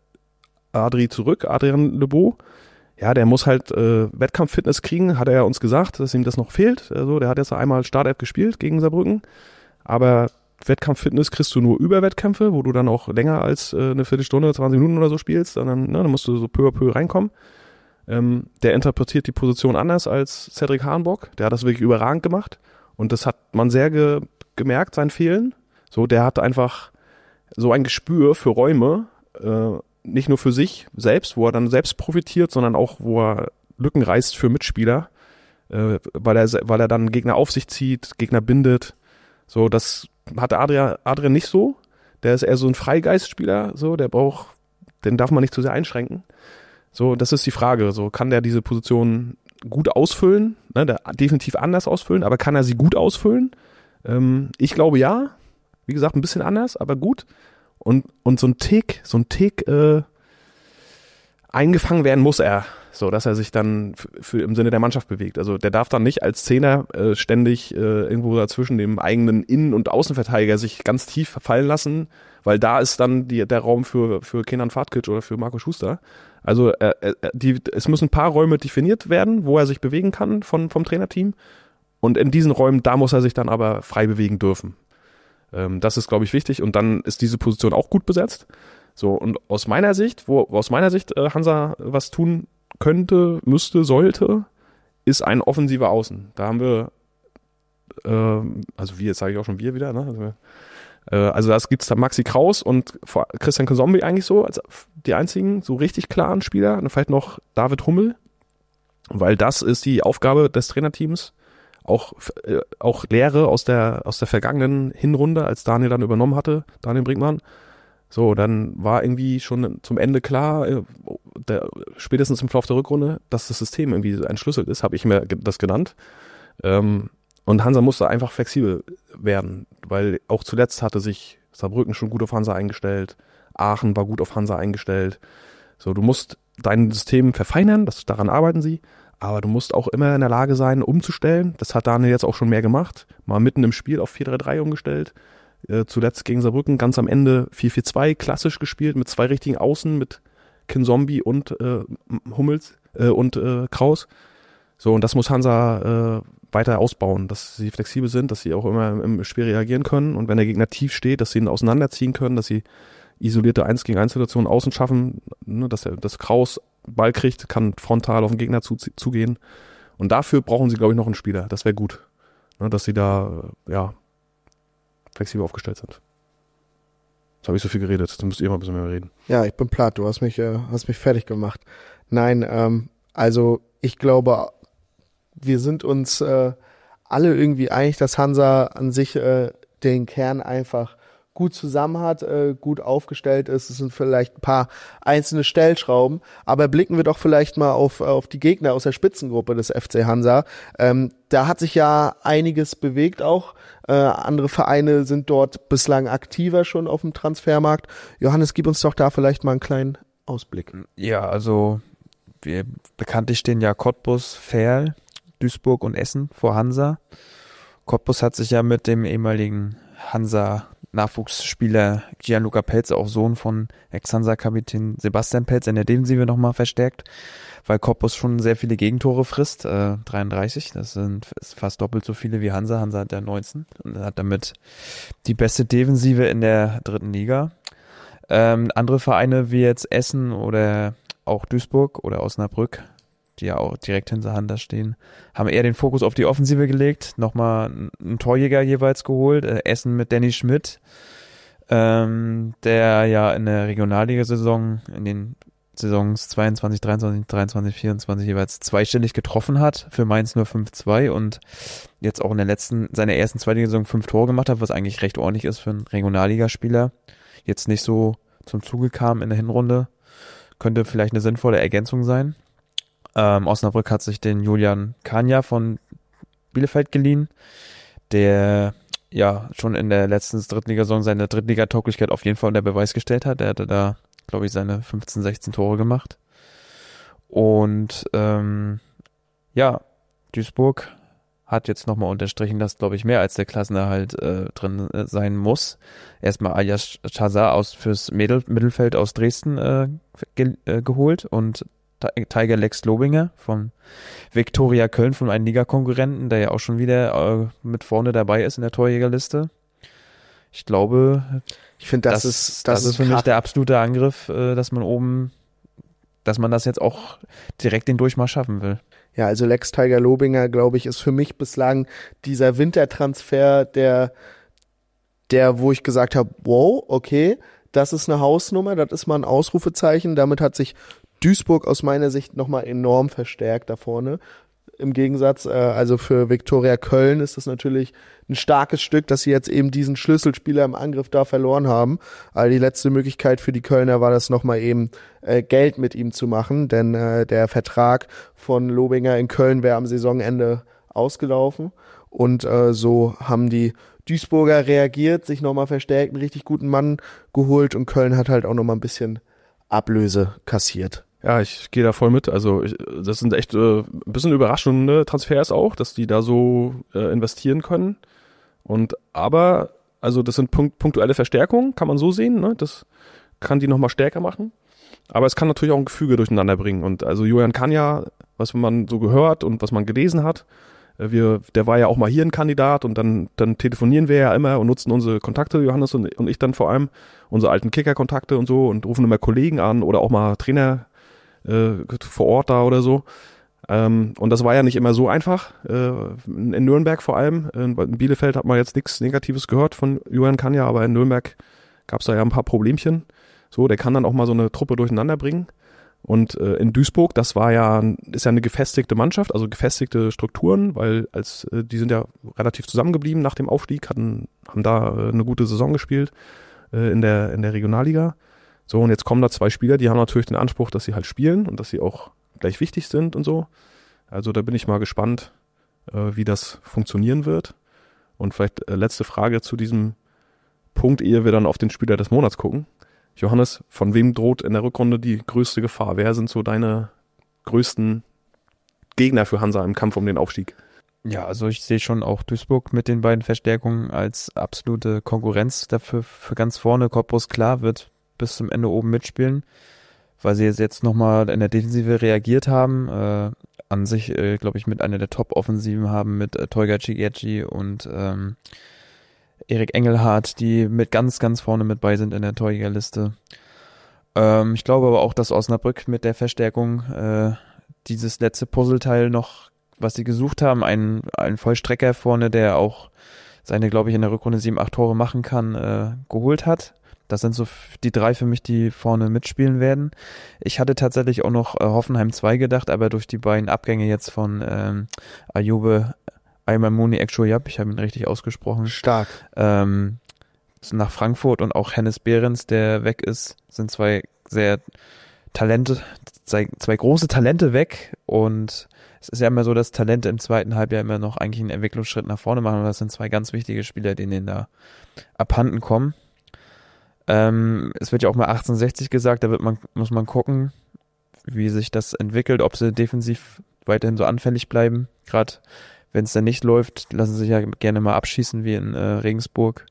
Adrian Lebeau. Ja, der muss halt Wettkampffitness kriegen, hat er ja uns gesagt, dass ihm das noch fehlt. Also der hat jetzt einmal Startelf gespielt gegen Saarbrücken, aber Wettkampffitness kriegst du nur über Wettkämpfe, wo du dann auch länger als eine Viertelstunde, 20 Minuten oder so spielst. Dann musst du so peu à peu reinkommen. Der interpretiert die Position anders als Cedric Harenbock. Der hat das wirklich überragend gemacht. Und das hat man sehr gemerkt, sein Fehlen. So, der hat einfach so ein Gespür für Räume, nicht nur für sich selbst, wo er dann selbst profitiert, sondern auch, wo er Lücken reißt für Mitspieler, weil er dann Gegner auf sich zieht, Gegner bindet. So, das hat Adrian nicht so. Der ist eher so ein Freigeistspieler, so, den darf man nicht zu sehr einschränken. So, das ist die Frage. So, kann der diese Position gut ausfüllen, ne, definitiv anders ausfüllen, aber kann er sie gut ausfüllen? Ich glaube ja. Wie gesagt, ein bisschen anders, aber gut. Und so ein Tick eingefangen werden muss er, so dass er sich dann für im Sinne der Mannschaft bewegt. Also der darf dann nicht als Zehner ständig irgendwo dazwischen dem eigenen Innen- und Außenverteidiger sich ganz tief fallen lassen, weil da ist dann der Raum für Kenan Fatkic oder für Marco Schuster. Also es müssen ein paar Räume definiert werden, wo er sich bewegen kann vom Trainerteam. Und in diesen Räumen, da muss er sich dann aber frei bewegen dürfen. Das ist, glaube ich, wichtig. Und dann ist diese Position auch gut besetzt. So, und aus meiner Sicht, Hansa was tun könnte, müsste, sollte, ist ein offensiver Außen. Da haben wir, also wir, jetzt sage ich auch schon wir wieder, ne? Also das gibt's da Maxi Kraus und Christian Konsombi eigentlich so, als die einzigen so richtig klaren Spieler. Und vielleicht noch David Hummel, weil das ist die Aufgabe des Trainerteams. Auch Lehre aus der vergangenen Hinrunde, als Daniel dann übernommen hatte, Daniel Brinkmann. So, dann war irgendwie schon zum Ende klar, spätestens im Verlauf der Rückrunde, dass das System irgendwie entschlüsselt ist, habe ich mir das genannt. Und Hansa musste einfach flexibel werden, weil auch zuletzt hatte sich Saarbrücken schon gut auf Hansa eingestellt, Aachen war gut auf Hansa eingestellt. So, du musst dein System verfeinern, daran arbeiten sie, aber du musst auch immer in der Lage sein, umzustellen. Das hat Daniel jetzt auch schon mehr gemacht, mal mitten im Spiel auf 4-3-3 umgestellt. Zuletzt gegen Saarbrücken ganz am Ende 4-4-2 klassisch gespielt mit 2 richtigen Außen, mit Kinsombi und Hummels und Kraus. So, und das muss Hansa weiter ausbauen, dass sie flexibel sind, dass sie auch immer im Spiel reagieren können und wenn der Gegner tief steht, dass sie ihn auseinanderziehen können, dass sie isolierte 1-gegen-1-Situationen außen schaffen, ne, dass Kraus Ball kriegt, kann frontal auf den Gegner zugehen. Und dafür brauchen sie, glaube ich, noch einen Spieler. Das wäre gut, ne, dass sie da flexibel aufgestellt sind. Jetzt habe ich so viel geredet, dann müsst ihr mal ein bisschen mehr reden. Ja, ich bin platt, du hast mich fertig gemacht. Nein, also ich glaube, wir sind uns alle irgendwie einig, dass Hansa an sich den Kern einfach gut zusammen hat, gut aufgestellt ist. Es sind vielleicht ein paar einzelne Stellschrauben, aber blicken wir doch vielleicht mal auf die Gegner aus der Spitzengruppe des FC Hansa. Da hat sich ja einiges bewegt auch. Andere Vereine sind dort bislang aktiver schon auf dem Transfermarkt. Johannes, gib uns doch da vielleicht mal einen kleinen Ausblick. Ja, also bekanntlich stehen ja Cottbus, Verl, Duisburg und Essen vor Hansa. Cottbus hat sich ja mit dem ehemaligen Hansa-Nachwuchsspieler Gianluca Pelz, auch Sohn von Ex-Hansa-Kapitän Sebastian Pelz, in der Defensive nochmal verstärkt, weil Cottbus schon sehr viele Gegentore frisst, 33, das ist fast doppelt so viele wie Hansa. Hansa hat ja 19 und hat damit die beste Defensive in der 3. Liga. Andere Vereine wie jetzt Essen oder auch Duisburg oder Osnabrück, die ja auch direkt hinter Hansa stehen, haben eher den Fokus auf die Offensive gelegt, nochmal einen Torjäger jeweils geholt, Essen mit Danny Schmidt, der ja in der Regionalliga-Saison, in den Saisons 22, 23, 23, 24 jeweils zweistellig getroffen hat, für Mainz nur 5-2 und jetzt auch in seiner ersten Zweitligasaison 5 Tore gemacht hat, was eigentlich recht ordentlich ist für einen Regionalligaspieler, jetzt nicht so zum Zuge kam in der Hinrunde, könnte vielleicht eine sinnvolle Ergänzung sein. Osnabrück hat sich den Julian Kania von Bielefeld geliehen, der ja schon in der letzten Drittligasaison seine Drittligatauglichkeit auf jeden Fall unter Beweis gestellt hat. Der hatte da, glaube ich, seine 15, 16 Tore gemacht. Und Duisburg hat jetzt nochmal unterstrichen, dass, glaube ich, mehr als der Klassenerhalt drin sein muss. Erstmal Alias Chazar fürs Mittelfeld aus Dresden geholt und Tiger Lex Lobinger von Viktoria Köln, von einem Liga-Konkurrenten, der ja auch schon wieder mit vorne dabei ist in der Torjägerliste. Ich glaube, das ist für mich der absolute Angriff, dass man das jetzt auch direkt den Durchmarsch schaffen will. Ja, also Lex Tiger Lobinger, glaube ich, ist für mich bislang dieser Wintertransfer, der wo ich gesagt habe, wow, okay, das ist eine Hausnummer, das ist mal ein Ausrufezeichen. Damit hat sich Duisburg aus meiner Sicht nochmal enorm verstärkt da vorne. im Gegensatz. Also für Viktoria Köln ist das natürlich ein starkes Stück, dass sie jetzt eben diesen Schlüsselspieler im Angriff da verloren haben. Also die letzte Möglichkeit für die Kölner war das nochmal eben Geld mit ihm zu machen, denn der Vertrag von Lobinger in Köln wäre am Saisonende ausgelaufen. Und so haben die Duisburger reagiert, sich nochmal verstärkt, einen richtig guten Mann geholt und Köln hat halt auch nochmal ein bisschen Ablöse kassiert. Ja, ich gehe da voll mit. Also das sind echt ein bisschen überraschende Transfers auch, dass die da so investieren können. Aber das sind punktuelle Verstärkungen, kann man so sehen. Ne? Das kann die nochmal stärker machen. Aber es kann natürlich auch ein Gefüge durcheinander bringen. Und also Julian Kanja, was man so gehört und was man gelesen hat, der war ja auch mal hier ein Kandidat und dann telefonieren wir ja immer und nutzen unsere Kontakte, Johannes und ich dann vor allem, unsere alten Kicker-Kontakte und so und rufen immer Kollegen an oder auch mal Trainer vor Ort da oder so. Und das war ja nicht immer so einfach, in Nürnberg vor allem. In Bielefeld hat man jetzt nichts Negatives gehört von Julian Kanja, aber in Nürnberg gab es da ja ein paar Problemchen. So, der kann dann auch mal so eine Truppe durcheinander bringen. Und in Duisburg, ist ja eine gefestigte Mannschaft, also gefestigte Strukturen, weil die sind ja relativ zusammengeblieben nach dem Aufstieg, haben da eine gute Saison gespielt in der Regionalliga. So, und jetzt kommen da 2 Spieler, die haben natürlich den Anspruch, dass sie halt spielen und dass sie auch gleich wichtig sind und so. Also da bin ich mal gespannt, wie das funktionieren wird. Und vielleicht letzte Frage zu diesem Punkt, ehe wir dann auf den Spieler des Monats gucken. Johannes, von wem droht in der Rückrunde die größte Gefahr? Wer sind so deine größten Gegner für Hansa im Kampf um den Aufstieg? Ja, also ich sehe schon auch Duisburg mit den beiden Verstärkungen als absolute Konkurrenz dafür für ganz vorne. Cottbus, klar, wird bis zum Ende oben mitspielen, weil sie jetzt nochmal in der Defensive reagiert haben. An sich, glaube ich, mit einer der Top-Offensiven haben mit Tolga Cigieci und Erik Engelhardt, die mit ganz, ganz vorne mit bei sind in der Torjägerliste. Ich glaube aber auch, dass Osnabrück mit der Verstärkung dieses letzte Puzzleteil noch, was sie gesucht haben, einen Vollstrecker vorne, der auch seine, glaube ich, in der Rückrunde 7, 8 Tore machen kann, geholt hat. Das sind so die 3 für mich, die vorne mitspielen werden. Ich hatte tatsächlich auch noch Hoffenheim 2 gedacht, aber durch die beiden Abgänge jetzt von Ayoube Aymamouni Ekşoyap, ich habe ihn richtig ausgesprochen. Stark. Nach Frankfurt und auch Hennes Behrens, der weg ist, sind 2 große Talente weg und es ist ja immer so, dass Talente im zweiten Halbjahr immer noch eigentlich einen Entwicklungsschritt nach vorne machen und das sind 2 ganz wichtige Spieler, denen da abhanden kommen. Es wird ja auch mal 1860 gesagt, da muss man gucken, wie sich das entwickelt, ob sie defensiv weiterhin so anfällig bleiben. Gerade wenn es dann nicht läuft, lassen sie sich ja gerne mal abschießen wie in Regensburg.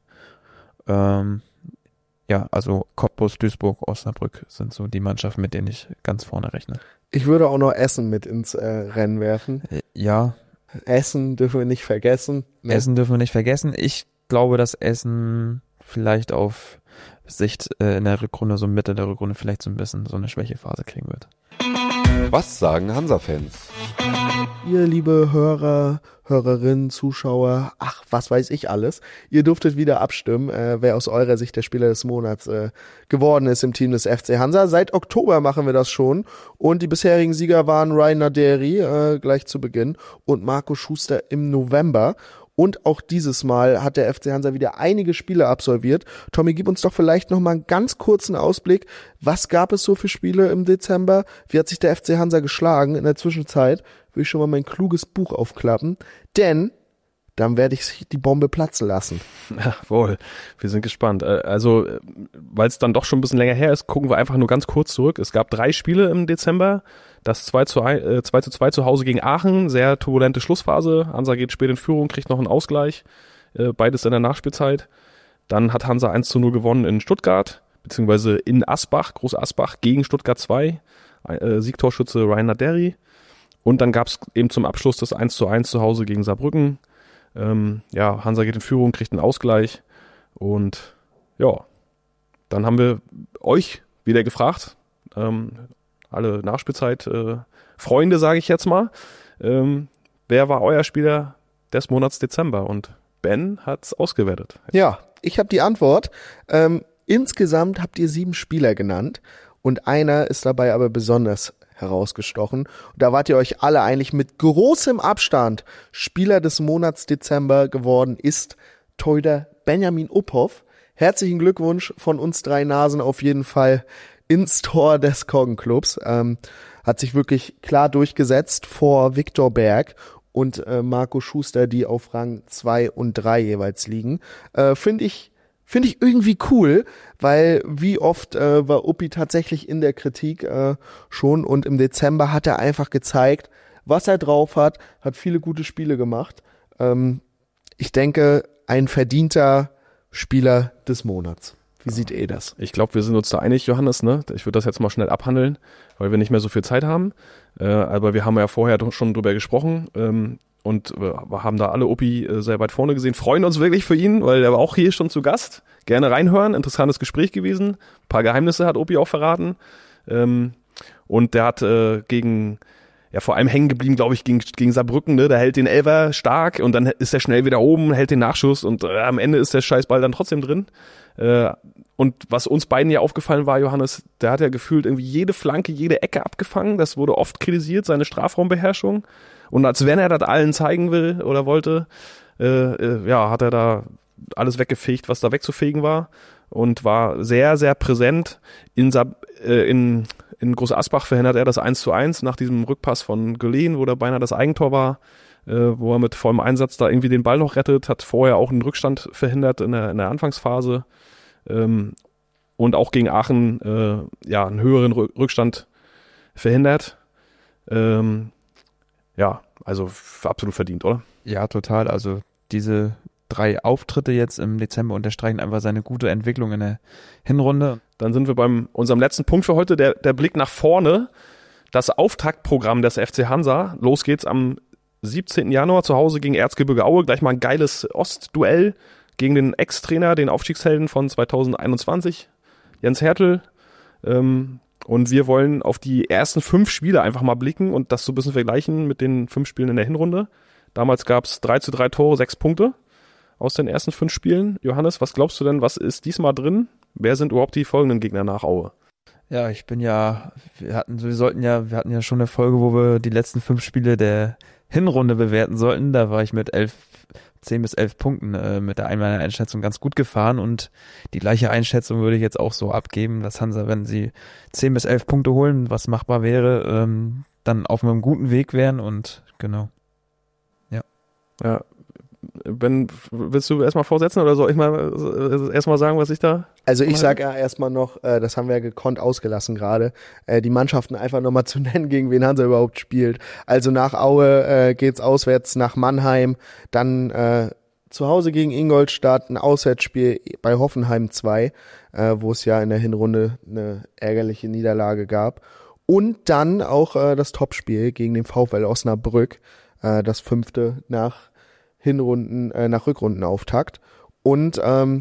Also Cottbus, Duisburg, Osnabrück sind so die Mannschaften, mit denen ich ganz vorne rechne. Ich würde auch noch Essen mit ins Rennen werfen. Ja. Essen dürfen wir nicht vergessen. Ne? Essen dürfen wir nicht vergessen. Ich glaube, dass Essen vielleicht auf Sicht in der Rückrunde, so Mitte der Rückrunde vielleicht so ein bisschen so eine Schwächephase kriegen wird. Was sagen Hansa-Fans? Ihr liebe Hörer, Hörerinnen, Zuschauer, was weiß ich alles. Ihr durftet wieder abstimmen, wer aus eurer Sicht der Spieler des Monats geworden ist im Team des FC Hansa. Seit Oktober machen wir das schon und die bisherigen Sieger waren Ryan Naderi gleich zu Beginn und Marco Schuster im November. Und auch dieses Mal hat der FC Hansa wieder einige Spiele absolviert. Tommy, gib uns doch vielleicht noch mal einen ganz kurzen Ausblick. Was gab es so für Spiele im Dezember? Wie hat sich der FC Hansa geschlagen? In der Zwischenzeit will ich schon mal mein kluges Buch aufklappen, denn dann werde ich die Bombe platzen lassen. Jawohl, wir sind gespannt. Also, weil es dann doch schon ein bisschen länger her ist, gucken wir einfach nur ganz kurz zurück. Es gab 3 Spiele im Dezember. Das 2:2 zu Hause gegen Aachen, sehr turbulente Schlussphase. Hansa geht spät in Führung, kriegt noch einen Ausgleich, beides in der Nachspielzeit. Dann hat Hansa 1:0 gewonnen in Stuttgart, beziehungsweise in Asbach, Groß Asbach gegen Stuttgart 2, Siegtorschütze Ryan Naderi. Und dann gab es eben zum Abschluss das 1:1 zu Hause gegen Saarbrücken. Hansa geht in Führung, kriegt einen Ausgleich und ja, dann haben wir euch wieder gefragt, alle Nachspielzeit Freunde, sage ich jetzt mal, wer war euer Spieler des Monats Dezember? Und Ben hat's ausgewertet. Ja, ich habe die Antwort. Insgesamt habt ihr 7 Spieler genannt und einer ist dabei aber besonders herausgestochen. Und da wart ihr euch alle eigentlich mit großem Abstand Spieler des Monats Dezember geworden ist Torhüter Benjamin Uphoff. Herzlichen Glückwunsch von uns 3 Nasen auf jeden Fall ins Tor des Koggenclubs. Hat sich wirklich klar durchgesetzt vor Viktor Berg und Marco Schuster, die auf Rang 2 und 3 jeweils liegen. Finde ich irgendwie cool, weil wie oft war Uppi tatsächlich in der Kritik schon, und im Dezember hat er einfach gezeigt, was er drauf hat viele gute Spiele gemacht. Ich denke, ein verdienter Spieler des Monats. Wie seht ihr das? Ich glaube, wir sind uns da einig, Johannes, ne? Ich würde das jetzt mal schnell abhandeln, weil wir nicht mehr so viel Zeit haben. Aber wir haben ja vorher schon drüber gesprochen und wir haben da alle Uppi sehr weit vorne gesehen. Freuen uns wirklich für ihn, weil er war auch hier schon zu Gast. Gerne reinhören, interessantes Gespräch gewesen. Ein paar Geheimnisse hat Uppi auch verraten. Und der hat vor allem hängen geblieben, glaube ich, gegen Saarbrücken, ne? Der hält den Elfer stark und dann ist er schnell wieder oben, hält den Nachschuss und am Ende ist der Scheißball dann trotzdem drin. Und was uns beiden ja aufgefallen war, Johannes, der hat ja gefühlt irgendwie jede Flanke, jede Ecke abgefangen. Das wurde oft kritisiert, seine Strafraumbeherrschung. Und als wenn er das allen zeigen will oder wollte, hat er da alles weggefegt, was da wegzufegen war. Und war sehr, sehr präsent. In Groß Asbach verhindert er das 1:1 nach diesem Rückpass von Gülen, wo da beinahe das Eigentor war, wo er mit vollem Einsatz da irgendwie den Ball noch rettet, hat vorher auch einen Rückstand verhindert in der Anfangsphase. Und auch gegen Aachen einen höheren Rückstand verhindert. Also absolut verdient, oder? Ja, total. Also diese 3 Auftritte jetzt im Dezember unterstreichen einfach seine gute Entwicklung in der Hinrunde. Dann sind wir bei unserem letzten Punkt für heute, der Blick nach vorne. Das Auftaktprogramm des FC Hansa. Los geht's am 17. Januar zu Hause gegen Erzgebirge Aue. Gleich mal ein geiles Ostduell gegen den Ex-Trainer, den Aufstiegshelden von 2021, Jens Hertel. Und wir wollen auf die ersten 5 Spiele einfach mal blicken und das so ein bisschen vergleichen mit den 5 Spielen in der Hinrunde. Damals gab's 3:3 Tore, 6 Punkte aus den ersten 5 Spielen. Johannes, was glaubst du denn, was ist diesmal drin? Wer sind überhaupt die folgenden Gegner nach Aue? Ja, wir hatten ja schon eine Folge, wo wir die letzten 5 Spiele der Hinrunde bewerten sollten. Da war ich mit 10 bis 11 Punkten mit der einmaligen Einschätzung ganz gut gefahren und die gleiche Einschätzung würde ich jetzt auch so abgeben, dass Hansa, wenn sie 10 bis 11 Punkte holen, was machbar wäre, dann auf einem guten Weg wären und genau. Ja. Ben, willst du erstmal vorsetzen oder soll ich mal erstmal sagen, was ich da... Also ich sage ja erstmal noch, das haben wir ja gekonnt ausgelassen gerade, die Mannschaften einfach nochmal zu nennen, gegen wen Hansa überhaupt spielt. Also nach Aue geht's auswärts nach Mannheim, dann zu Hause gegen Ingolstadt, ein Auswärtsspiel bei Hoffenheim 2, wo es ja in der Hinrunde eine ärgerliche Niederlage gab. Und dann auch das Topspiel gegen den VfL Osnabrück, das 5. nach Rückrundenauftakt. Und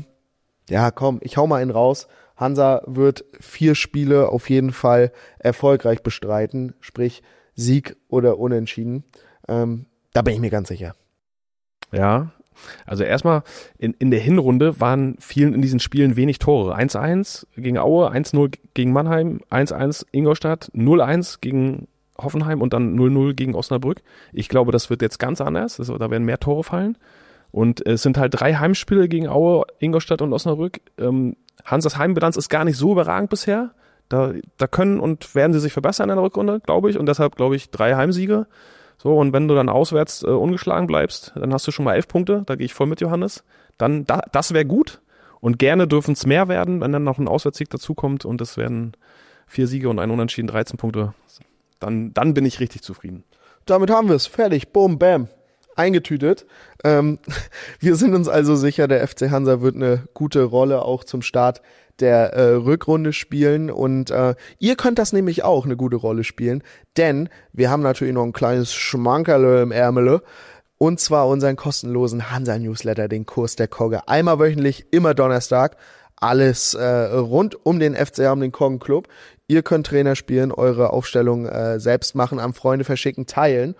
ich hau mal einen raus. Hansa wird 4 Spiele auf jeden Fall erfolgreich bestreiten, sprich Sieg oder Unentschieden. Da bin ich mir ganz sicher. Ja, also erstmal in der Hinrunde waren vielen in diesen Spielen wenig Tore. 1:1 gegen Aue, 1:0 gegen Mannheim, 1:1 Ingolstadt, 0:1 gegen Hoffenheim und dann 0:0 gegen Osnabrück. Ich glaube, das wird jetzt ganz anders. Da werden mehr Tore fallen. Und es sind halt 3 Heimspiele gegen Aue, Ingolstadt und Osnabrück. Hansas Heimbilanz ist gar nicht so überragend bisher. Da können und werden sie sich verbessern in der Rückrunde, glaube ich. Und deshalb, glaube ich, 3 Heimsiege. So, und wenn du dann auswärts ungeschlagen bleibst, dann hast du schon mal 11 Punkte. Da gehe ich voll mit, Johannes. Dann, das wäre gut. Und gerne dürfen es mehr werden, wenn dann noch ein Auswärtssieg dazukommt. Und es werden 4 Siege und ein Unentschieden, 13 Punkte. Dann bin ich richtig zufrieden. Damit haben wir es. Fertig. Boom, bam. Eingetütet. Wir sind uns also sicher, der FC Hansa wird eine gute Rolle auch zum Start der Rückrunde spielen und ihr könnt das nämlich auch eine gute Rolle spielen, denn wir haben natürlich noch ein kleines Schmankerle im Ärmele und zwar unseren kostenlosen Hansa-Newsletter, den Kurs der Kogge. Einmal wöchentlich, immer Donnerstag. Alles rund um den FCH, um den Koggenclub. Ihr könnt Trainer spielen, eure Aufstellung selbst machen, an Freunde verschicken, teilen.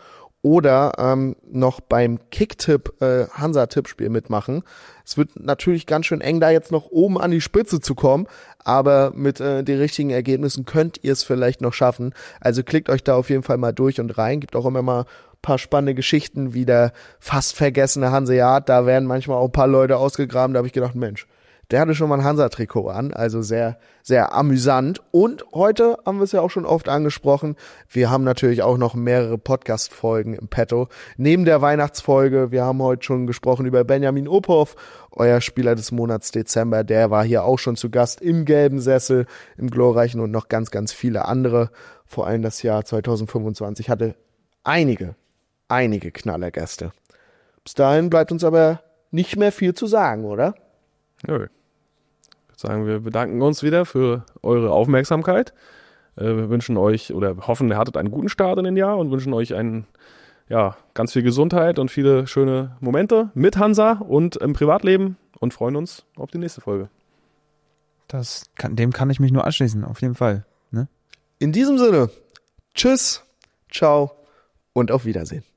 oder noch beim Kicktipp Hansa-Tippspiel mitmachen. Es wird natürlich ganz schön eng, da jetzt noch oben an die Spitze zu kommen, aber mit den richtigen Ergebnissen könnt ihr es vielleicht noch schaffen. Also klickt euch da auf jeden Fall mal durch und rein. Gibt auch immer mal ein paar spannende Geschichten, wie der fast vergessene Hanseat. Da werden manchmal auch ein paar Leute ausgegraben. Da habe ich gedacht, Mensch, der hatte schon mal ein Hansa-Trikot an, also sehr, sehr amüsant. Und heute haben wir es ja auch schon oft angesprochen, wir haben natürlich auch noch mehrere Podcast-Folgen im Petto. Neben der Weihnachtsfolge, wir haben heute schon gesprochen über Benjamin Uphoff, euer Spieler des Monats Dezember, der war hier auch schon zu Gast im gelben Sessel, im glorreichen und noch ganz, ganz viele andere. Vor allem das Jahr 2025 hatte einige Knallergäste. Bis dahin bleibt uns aber nicht mehr viel zu sagen, oder? Nö. Ich würde sagen, wir bedanken uns wieder für eure Aufmerksamkeit. Wir wünschen euch oder hoffen, ihr hattet einen guten Start in den Jahr und wünschen euch ganz viel Gesundheit und viele schöne Momente mit Hansa und im Privatleben und freuen uns auf die nächste Folge. Dem kann ich mich nur anschließen, auf jeden Fall. Ne? In diesem Sinne, tschüss, ciao und auf Wiedersehen.